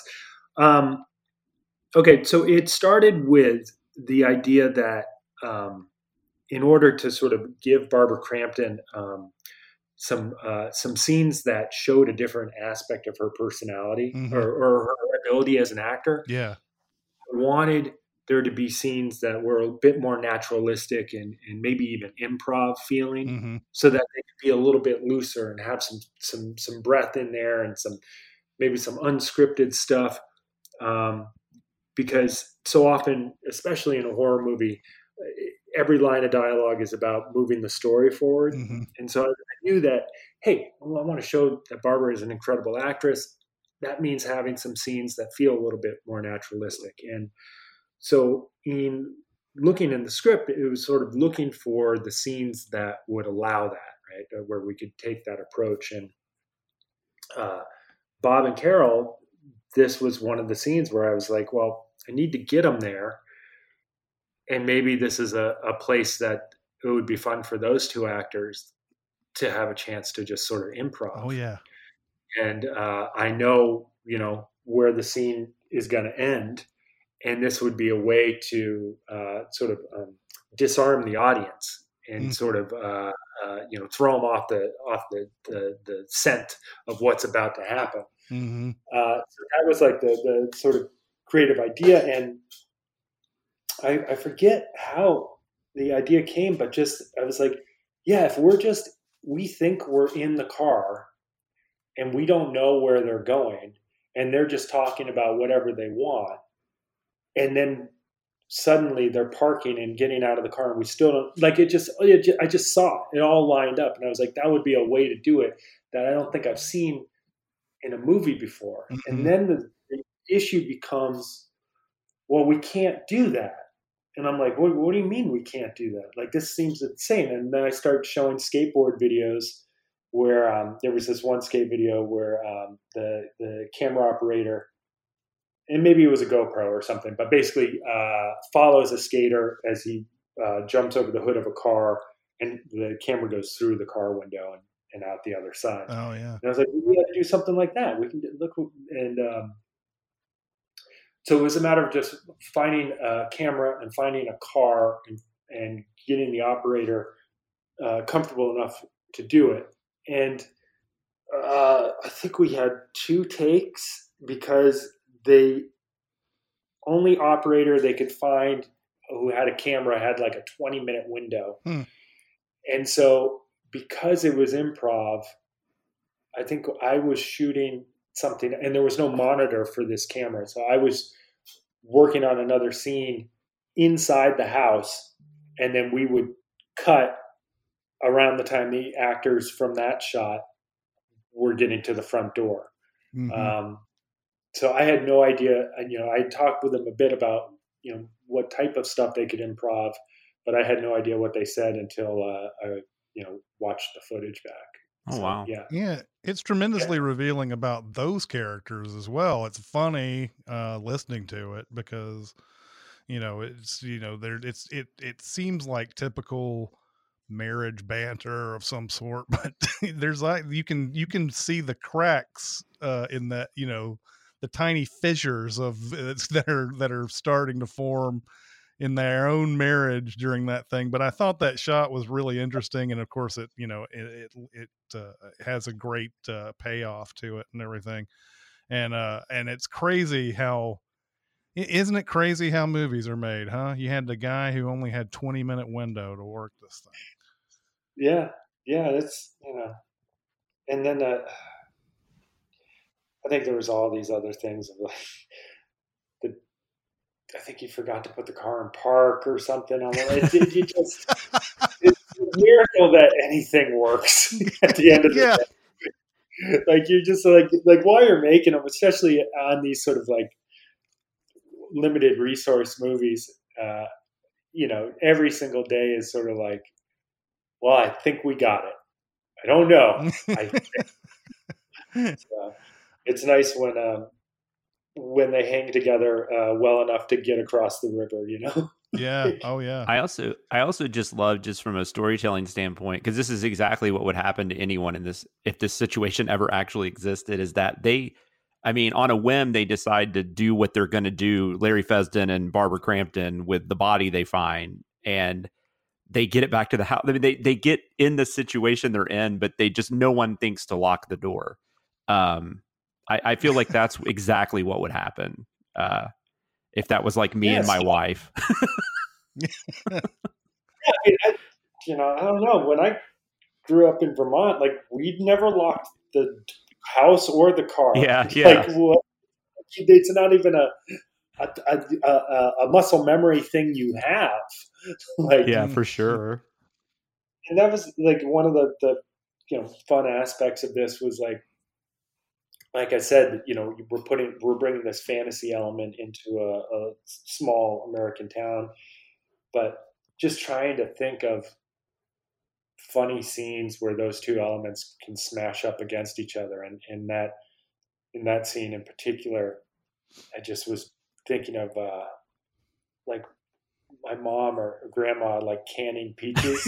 Okay, so it started with the idea that in order to sort of give Barbara Crampton some scenes that showed a different aspect of her personality or her ability as an actor, wanted there to be scenes that were a bit more naturalistic and maybe even improv feeling, so that they could be a little bit looser and have some breath in there and maybe some unscripted stuff. Because so often, especially in a horror movie, every line of dialogue is about moving the story forward. And so I knew that, hey, I want to show that Barbara is an incredible actress. That means having some scenes that feel a little bit more naturalistic. And so in looking in the script, it was sort of looking for the scenes that would allow that, right? Where we could take that approach. And Bob and Carol, this was one of the scenes where I was like, well, I need to get them there. And maybe this is a place that it would be fun for those two actors to have a chance to just sort of improv. Oh, yeah. And I know, where the scene is going to end. And this would be a way to sort of disarm the audience and sort of, throw them off the scent of what's about to happen. Mm-hmm. So that was like the sort of creative idea. And I forget how the idea came, but I was like, yeah, if we think we're in the car and we don't know where they're going and they're just talking about whatever they want. And then suddenly they're parking and getting out of the car and we still don't like it. I just saw it all lined up. And I was like, that would be a way to do it that I don't think I've seen in a movie before. Mm-hmm. And then the issue becomes, well, we can't do that. And I'm like, what do you mean we can't do that? Like, this seems insane. And then I start showing skateboard videos where there was this one skate video where the camera operator, and maybe it was a GoPro or something, but basically follows a skater as he jumps over the hood of a car, and the camera goes through the car window and out the other side. Oh, yeah. And I was like, we got to do something like that. We can look. And so it was a matter of just finding a camera and finding a car and getting the operator comfortable enough to do it. And I think we had 2 takes because the only operator they could find who had a camera had like a 20-minute window. And so because it was improv, I think I was shooting something and there was no monitor for this camera. So I was working on another scene inside the house, and then we would cut around the time the actors from that shot were getting to the front door. Mm-hmm. So I had no idea, I talked with them a bit about, what type of stuff they could improv, but I had no idea what they said until I watched the footage back. Oh, so, wow. Yeah. It's tremendously revealing about those characters as well. It's funny listening to it because, it seems like typical marriage banter of some sort, but there's like, you can see the cracks in that, the tiny fissures of that are starting to form in their own marriage during that thing. But I thought that shot was really interesting, and of course it has a great payoff to it and everything. And it's crazy isn't it crazy how movies are made, huh? You had the guy who only had 20-minute window to work this thing. Yeah, that's and then I think there was all these other things of like I think he forgot to put the car in park or something. It's a miracle that anything works at the end of the day. Like you're just like while you're making them, especially on these sort of like limited resource movies, every single day is sort of like, well, I think we got it. I don't know. So it's nice when they hang together well enough to get across the river, Yeah. Oh yeah. I also just love, just from a storytelling standpoint, because this is exactly what would happen to anyone in this, if this situation ever actually existed, is that on a whim, they decide to do what they're going to do, Larry Fessenden and Barbara Crampton, with the body they find, and they get it back to the house. I mean, they get in the situation they're in, but no one thinks to lock the door. I feel like that's exactly what would happen if that was like me and my wife. I don't know. When I grew up in Vermont, like we'd never locked the house or the car. Yeah. Like it's not even a muscle memory thing you have. Like, yeah, for sure. And that was like one of the fun aspects of this was like I said, we're bringing this fantasy element into a small American town, but just trying to think of funny scenes where those two elements can smash up against each other. And in that scene in particular, I just was thinking of like my mom or grandma like canning peaches.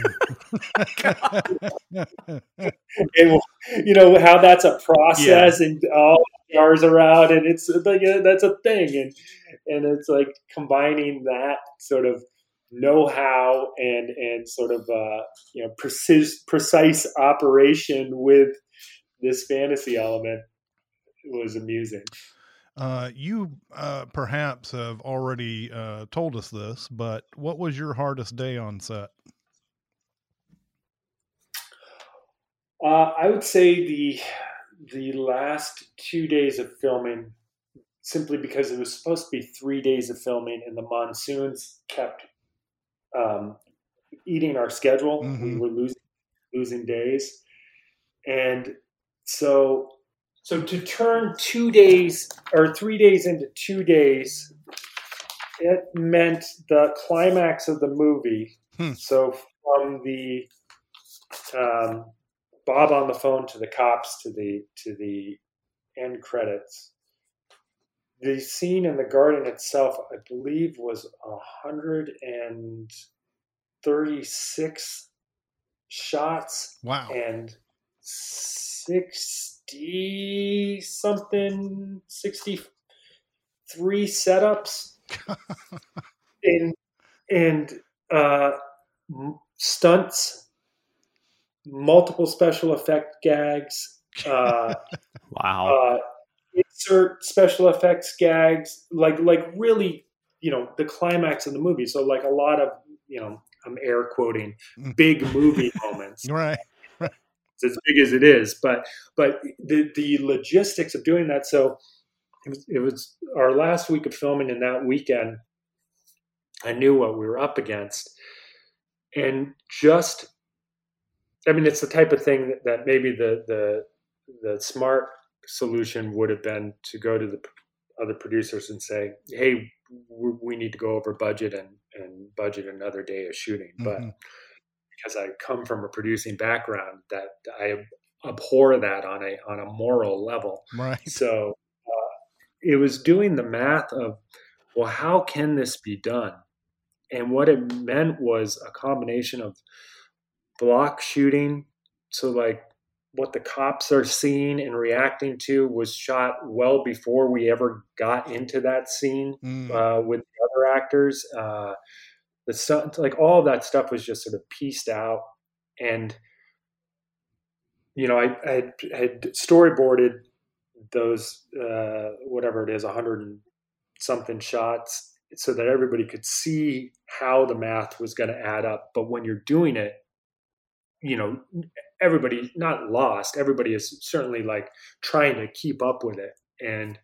And how that's a process, and all the jars around, and it's like that's a thing, and it's like combining that sort of know-how and sort of precise operation with this fantasy element. was amusing. You perhaps have already told us this, but what was your hardest day on set? I would say the last 2 days of filming, simply because it was supposed to be 3 days of filming, and the monsoons kept eating our schedule. Mm-hmm. We were losing days, and so to turn 2 days or 3 days into 2 days, it meant the climax of the movie. So from the Bob on the phone to the cops to the end credits, the scene in the garden itself, I believe, was 136 shots. Wow. And 63 setups and stunts, multiple special effect gags, wow, insert special effects gags, like really, the climax of the movie. So like a lot of, I'm air quoting, big movie moments. Right. It's as big as it is, but the logistics of doing that. So it was our last week of filming, and that weekend I knew what we were up against, and it's the type of thing that maybe the smart solution would have been to go to the other producers and say, hey, we need to go over budget and budget another day of shooting. Mm-hmm. But because I come from a producing background, that I abhor that on a moral level. Right. So it was doing the math of, well, how can this be done? And what it meant was a combination of block shooting. So like what the cops are seeing and reacting to was shot well before we ever got into that scene with the other actors. The stuff, like all of that stuff was just sort of pieced out. And, I had storyboarded those, whatever it is, 100 and something shots, so that everybody could see how the math was going to add up. But when you're doing it, everybody not lost. Everybody is certainly like trying to keep up with it. And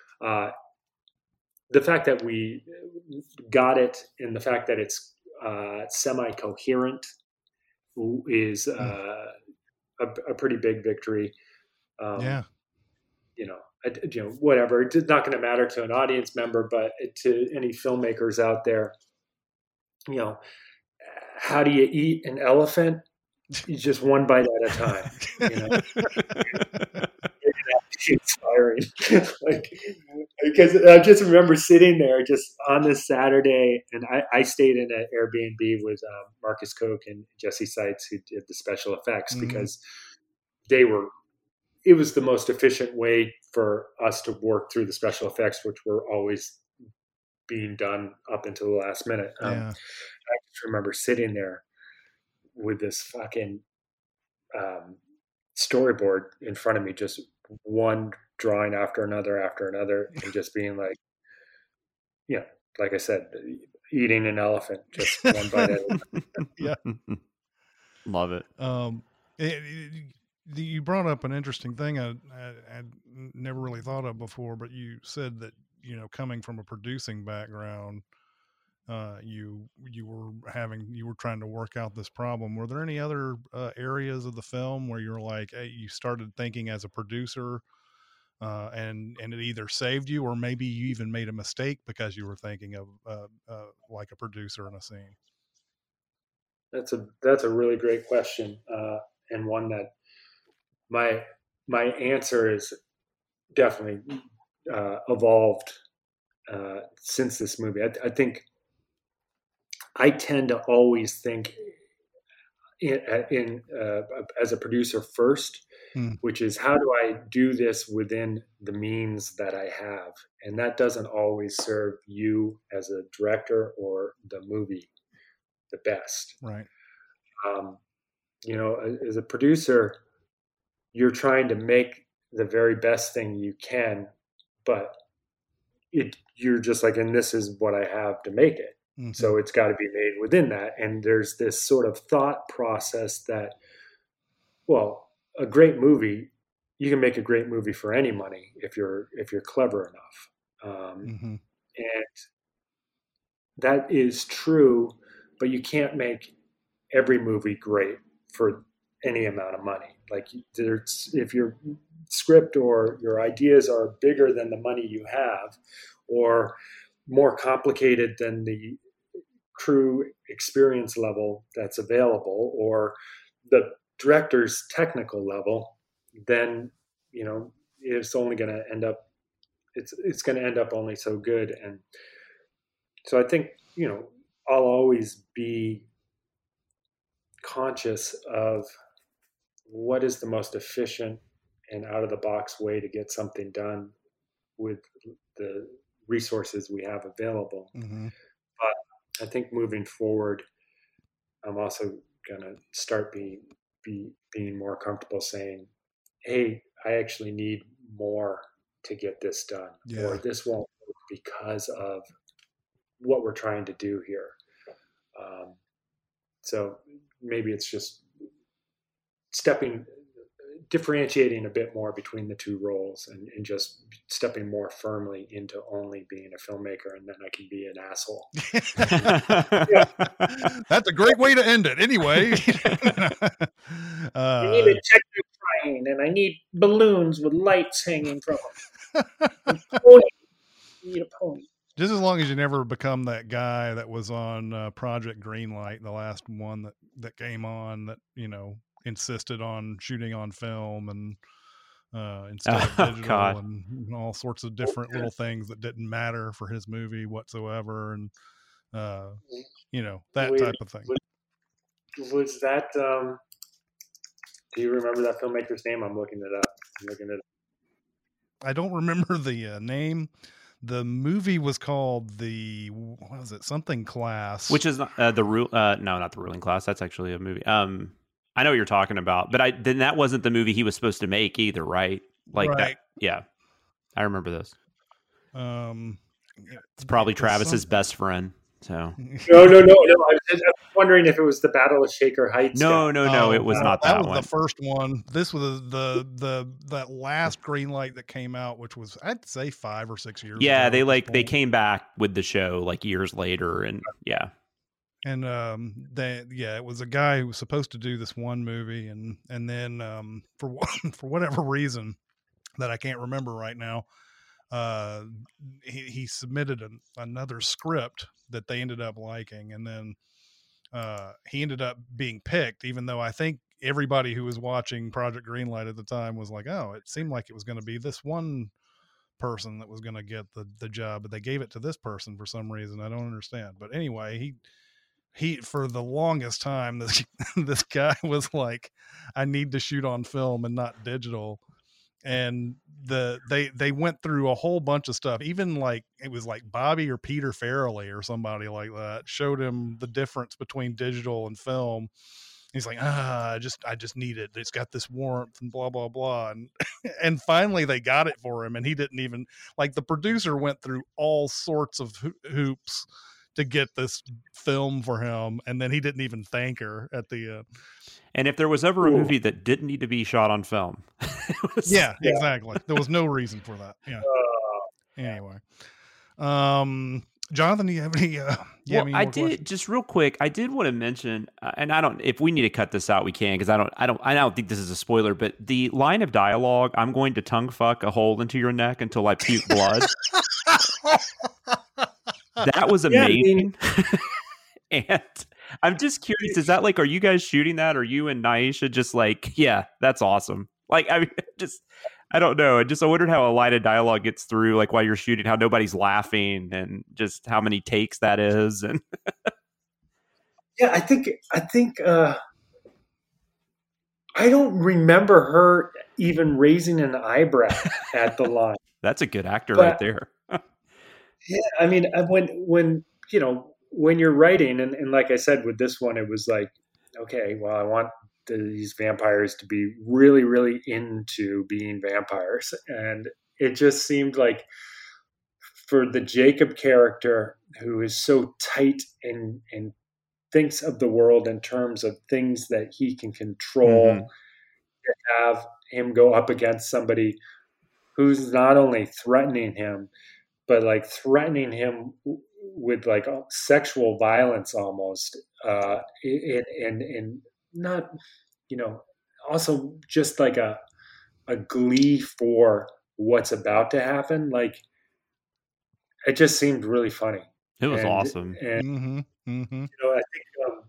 the fact that we got it, and the fact that it's semi-coherent is a pretty big victory. Yeah. Whatever. It's not going to matter to an audience member, but to any filmmakers out there, how do you eat an elephant? Just one bite at a time. It's inspiring. Because I just remember sitting there just on this Saturday, and I stayed in an Airbnb with Marcus Koch and Jesse Seitz, who did the special effects, because it was the most efficient way for us to work through the special effects, which were always being done up until the last minute. I just remember sitting there with this fucking storyboard in front of me, just one drawing after another, and just being like, like I said, eating an elephant, just one bite at a time. Yeah. Love it. You brought up an interesting thing I'd never really thought of before, but you said that, coming from a producing background, you were trying to work out this problem. Were there any other areas of the film where you're like, hey, you started thinking as a producer, and it either saved you, or maybe you even made a mistake because you were thinking of like a producer in a scene? That's a really great question, and one that my answer is definitely evolved since this movie. I think I tend to always think in as a producer first, which is, how do I do this within the means that I have? And that doesn't always serve you as a director or the movie the best. Right. As a producer, you're trying to make the very best thing you can, but you're just like, and this is what I have to make it. Mm-hmm. So it's got to be made within that. And there's this sort of thought process that, well, a great movie, you can make a great movie for any money if you're clever enough. And that is true, but you can't make every movie great for any amount of money. Like if your script or your ideas are bigger than the money you have, or more complicated than the crew experience level that's available, or the director's technical level, then, you know, it's only going to end up, it's going to end up only so good. And so I think, you know, I'll always be conscious of what is the most efficient and out of the box way to get something done with the resources we have available. But I think moving forward, I'm also going to start being more comfortable saying, hey, I actually need more to get this done, or this won't work because of what we're trying to do here. So maybe it's just differentiating a bit more between the two roles, and just stepping more firmly into only being a filmmaker, and then I can be an asshole. That's a great way to end it. Anyway, I need a detective crying, and I need balloons with lights hanging from them. You need a pony. Just as long as you never become that guy that was on Project Greenlight, the last one that came on, that, you know, insisted on shooting on film and instead of digital, and all sorts of different little things that didn't matter for his movie whatsoever, and you know, that type of thing. Was that? Do you remember that filmmaker's name? I'm looking it up. I don't remember the name. The movie was called what was it? Something Class, which is no, not the Ruling Class. That's actually a movie. I know what you're talking about, but then that wasn't the movie he was supposed to make either, right? Like right. That. Yeah, I remember this. It's probably Travis's best friend. So no. I was wondering if it was the Battle of Shaker Heights. No, it was not that one. That was the first one. This was that last Greenlight that came out, which was, I'd say, 5 or 6 years. Yeah, ago they came back with the show like years later, and yeah. And it was a guy who was supposed to do this one movie, and then for whatever reason that I can't remember right now, he submitted another script that they ended up liking, and then he ended up being picked, even though I think everybody who was watching Project Greenlight at the time was like, oh, it seemed like it was going to be this one person that was going to get the job, but they gave it to this person for some reason. I don't understand. But anyway, he for the longest time, this guy was like, I need to shoot on film and not digital. And they went through a whole bunch of stuff. Even like, it was like Bobby or Peter Farrelly or somebody like that showed him the difference between digital and film. He's like, I just need it. It's got this warmth and blah, blah, blah. And finally they got it for him. And he didn't even, like, the producer went through all sorts of hoops to get this film for him. And then he didn't even thank her at the end. And if there was ever a movie that didn't need to be shot on film. Exactly. There was no reason for that. Yeah. Anyway. Jonathan, do you have any? I did questions? Just real quick. I did want to mention, and I don't. If we need to cut this out, we can, because I don't think this is a spoiler. But the line of dialogue, "I'm going to tongue fuck a hole into your neck until I puke blood." That was amazing. And I'm just curious, is that like, are you guys shooting that? Or you and Nyesha just like, yeah, that's awesome. Like, I mean, I don't know. I wondered how a line of dialogue gets through, like while you're shooting, how nobody's laughing, and just how many takes that is. And yeah, I think I don't remember her even raising an eyebrow at the line. That's a good actor right there. Yeah, I mean, when you're writing, and like I said with this one, it was like, okay, well, I want these vampires to be really, really into being vampires. And it just seemed like for the Jacob character, who is so tight and thinks of the world in terms of things that he can control, to have him go up against somebody who's not only threatening him, but like threatening him with like sexual violence almost, and not, also just like a glee for what's about to happen. Like, it just seemed really funny. It was awesome. And I think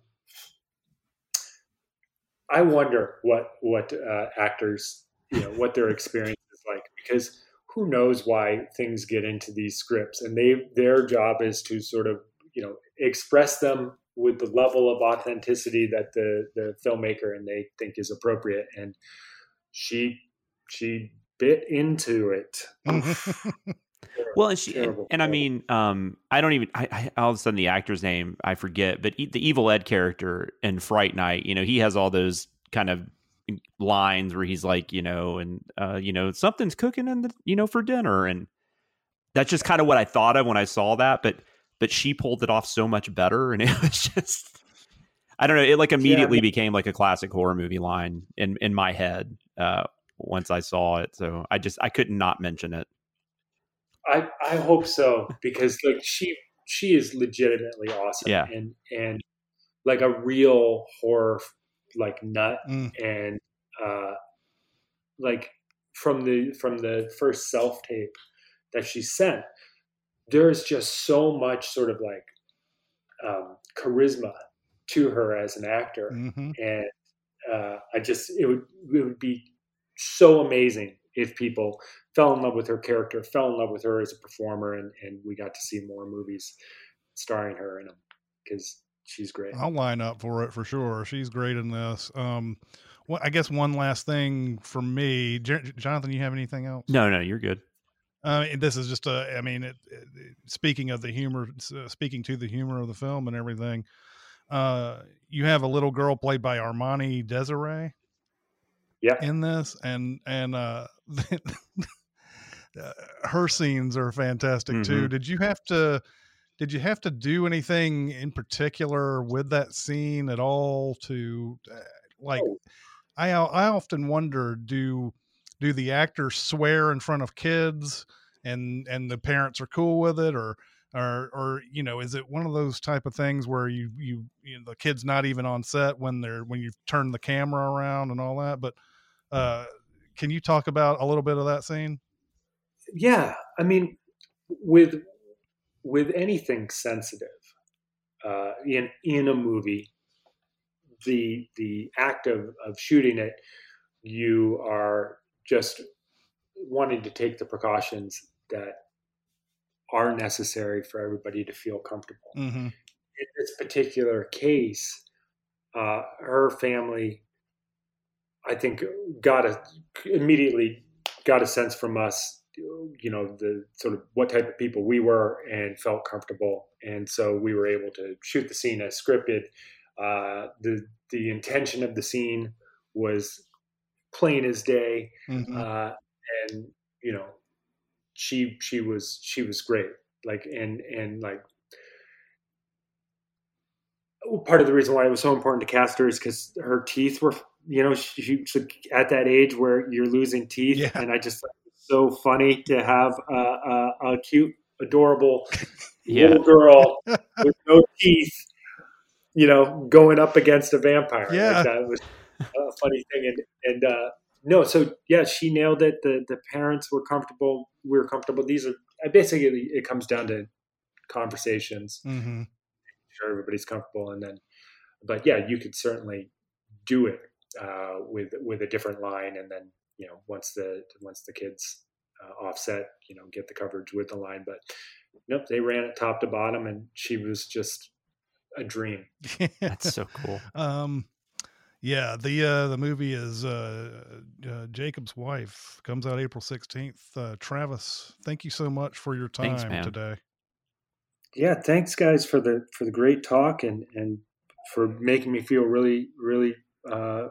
I wonder what actors, what their experience is like, because who knows why things get into these scripts, and their job is to sort of, express them with the level of authenticity that the filmmaker and they think is appropriate. And she bit into it. Well, and I mean, I don't even, I all of a sudden the actor's name I forget, but the Evil Ed character in Fright Night, he has all those kind of lines where he's like, something's cooking in the, for dinner, and that's just kind of what I thought of when I saw that, but she pulled it off so much better, and it was just, I don't know, it like immediately became like a classic horror movie line in my head once I saw it, so I couldn't not mention it. I hope so, because like she is legitimately awesome, yeah, and like a real horror like nut, and like from the first self tape that she sent, there's just so much sort of like charisma to her as an actor, and it would be so amazing if people fell in love with her character, fell in love with her as a performer, and we got to see more movies starring her in them, because she's great. I'll line up for it for sure. She's great in this. Well, I guess one last thing from me, Jonathan, you have anything else? No, you're good. This is just speaking of the humor, speaking to the humor of the film and everything. You have a little girl played by Armani Desiree. Yeah. In this, and her scenes are fantastic too. Did you have to do anything in particular with that scene at all to I often wonder, do the actors swear in front of kids and the parents are cool with it, or is it one of those type of things where you the kid's not even on set when you turn the camera around and all that? But can you talk about a little bit of that scene? Yeah, I mean, with anything sensitive in a movie, the act of shooting it, you are just wanting to take the precautions that are necessary for everybody to feel comfortable. In this particular case, her family, I think, immediately got a sense from us, the sort of what type of people we were, and felt comfortable. And so we were able to shoot the scene as scripted. The intention of the scene was plain as day. And she was great. Like, and like, part of the reason why it was so important to cast her is because her teeth were, she's at that age where you're losing teeth. Yeah. And I just thought it was so funny to have a cute, adorable little girl with no teeth, going up against a vampire. Yeah. Like, that was a funny thing. And no, so yeah, she nailed it. The parents were comfortable. We were comfortable. These are basically, it comes down to conversations. Sure, everybody's comfortable, and then, but yeah, you could certainly do it with a different line, and then once the kids offset, get the coverage with the line. But nope, they ran it top to bottom, and she was just a dream. That's so cool. Yeah, the movie is Jacob's Wife, comes out April 16th. Travis, thank you so much for your time today. Yeah, thanks guys for the great talk and for making me feel really, really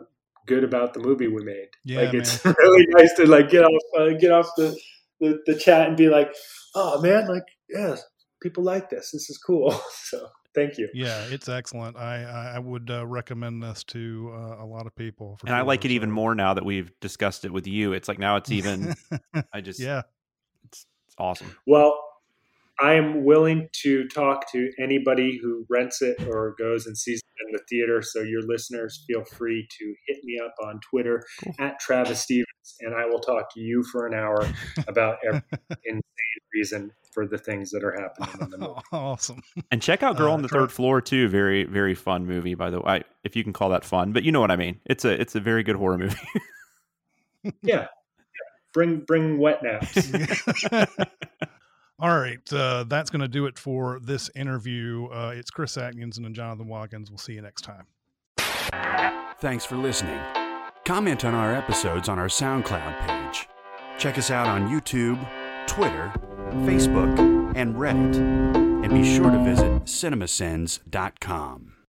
good about the movie we made. Yeah, it's really nice to get off the chat and be like, oh man, yeah, people like this. This is cool. So thank you. Yeah, it's excellent. I would recommend this to a lot of people. And I like it even more now that we've discussed it with you. It's like now it's even, it's awesome. Well, I am willing to talk to anybody who rents it or goes and sees it in the theater. So your listeners, feel free to hit me up on Twitter at Travis Stevens, and I will talk to you for an hour about every insane reason for the things that are happening in the movie. Awesome. And check out Girl on the Third Floor too. Very, very fun movie, by the way, if you can call that fun, but you know what I mean. It's a very good horror movie. Yeah. Bring wet naps. All right, that's going to do it for this interview. It's Chris Atkinson and Jonathan Watkins. We'll see you next time. Thanks for listening. Comment on our episodes on our SoundCloud page. Check us out on YouTube, Twitter, Facebook, and Reddit. And be sure to visit cinemasins.com.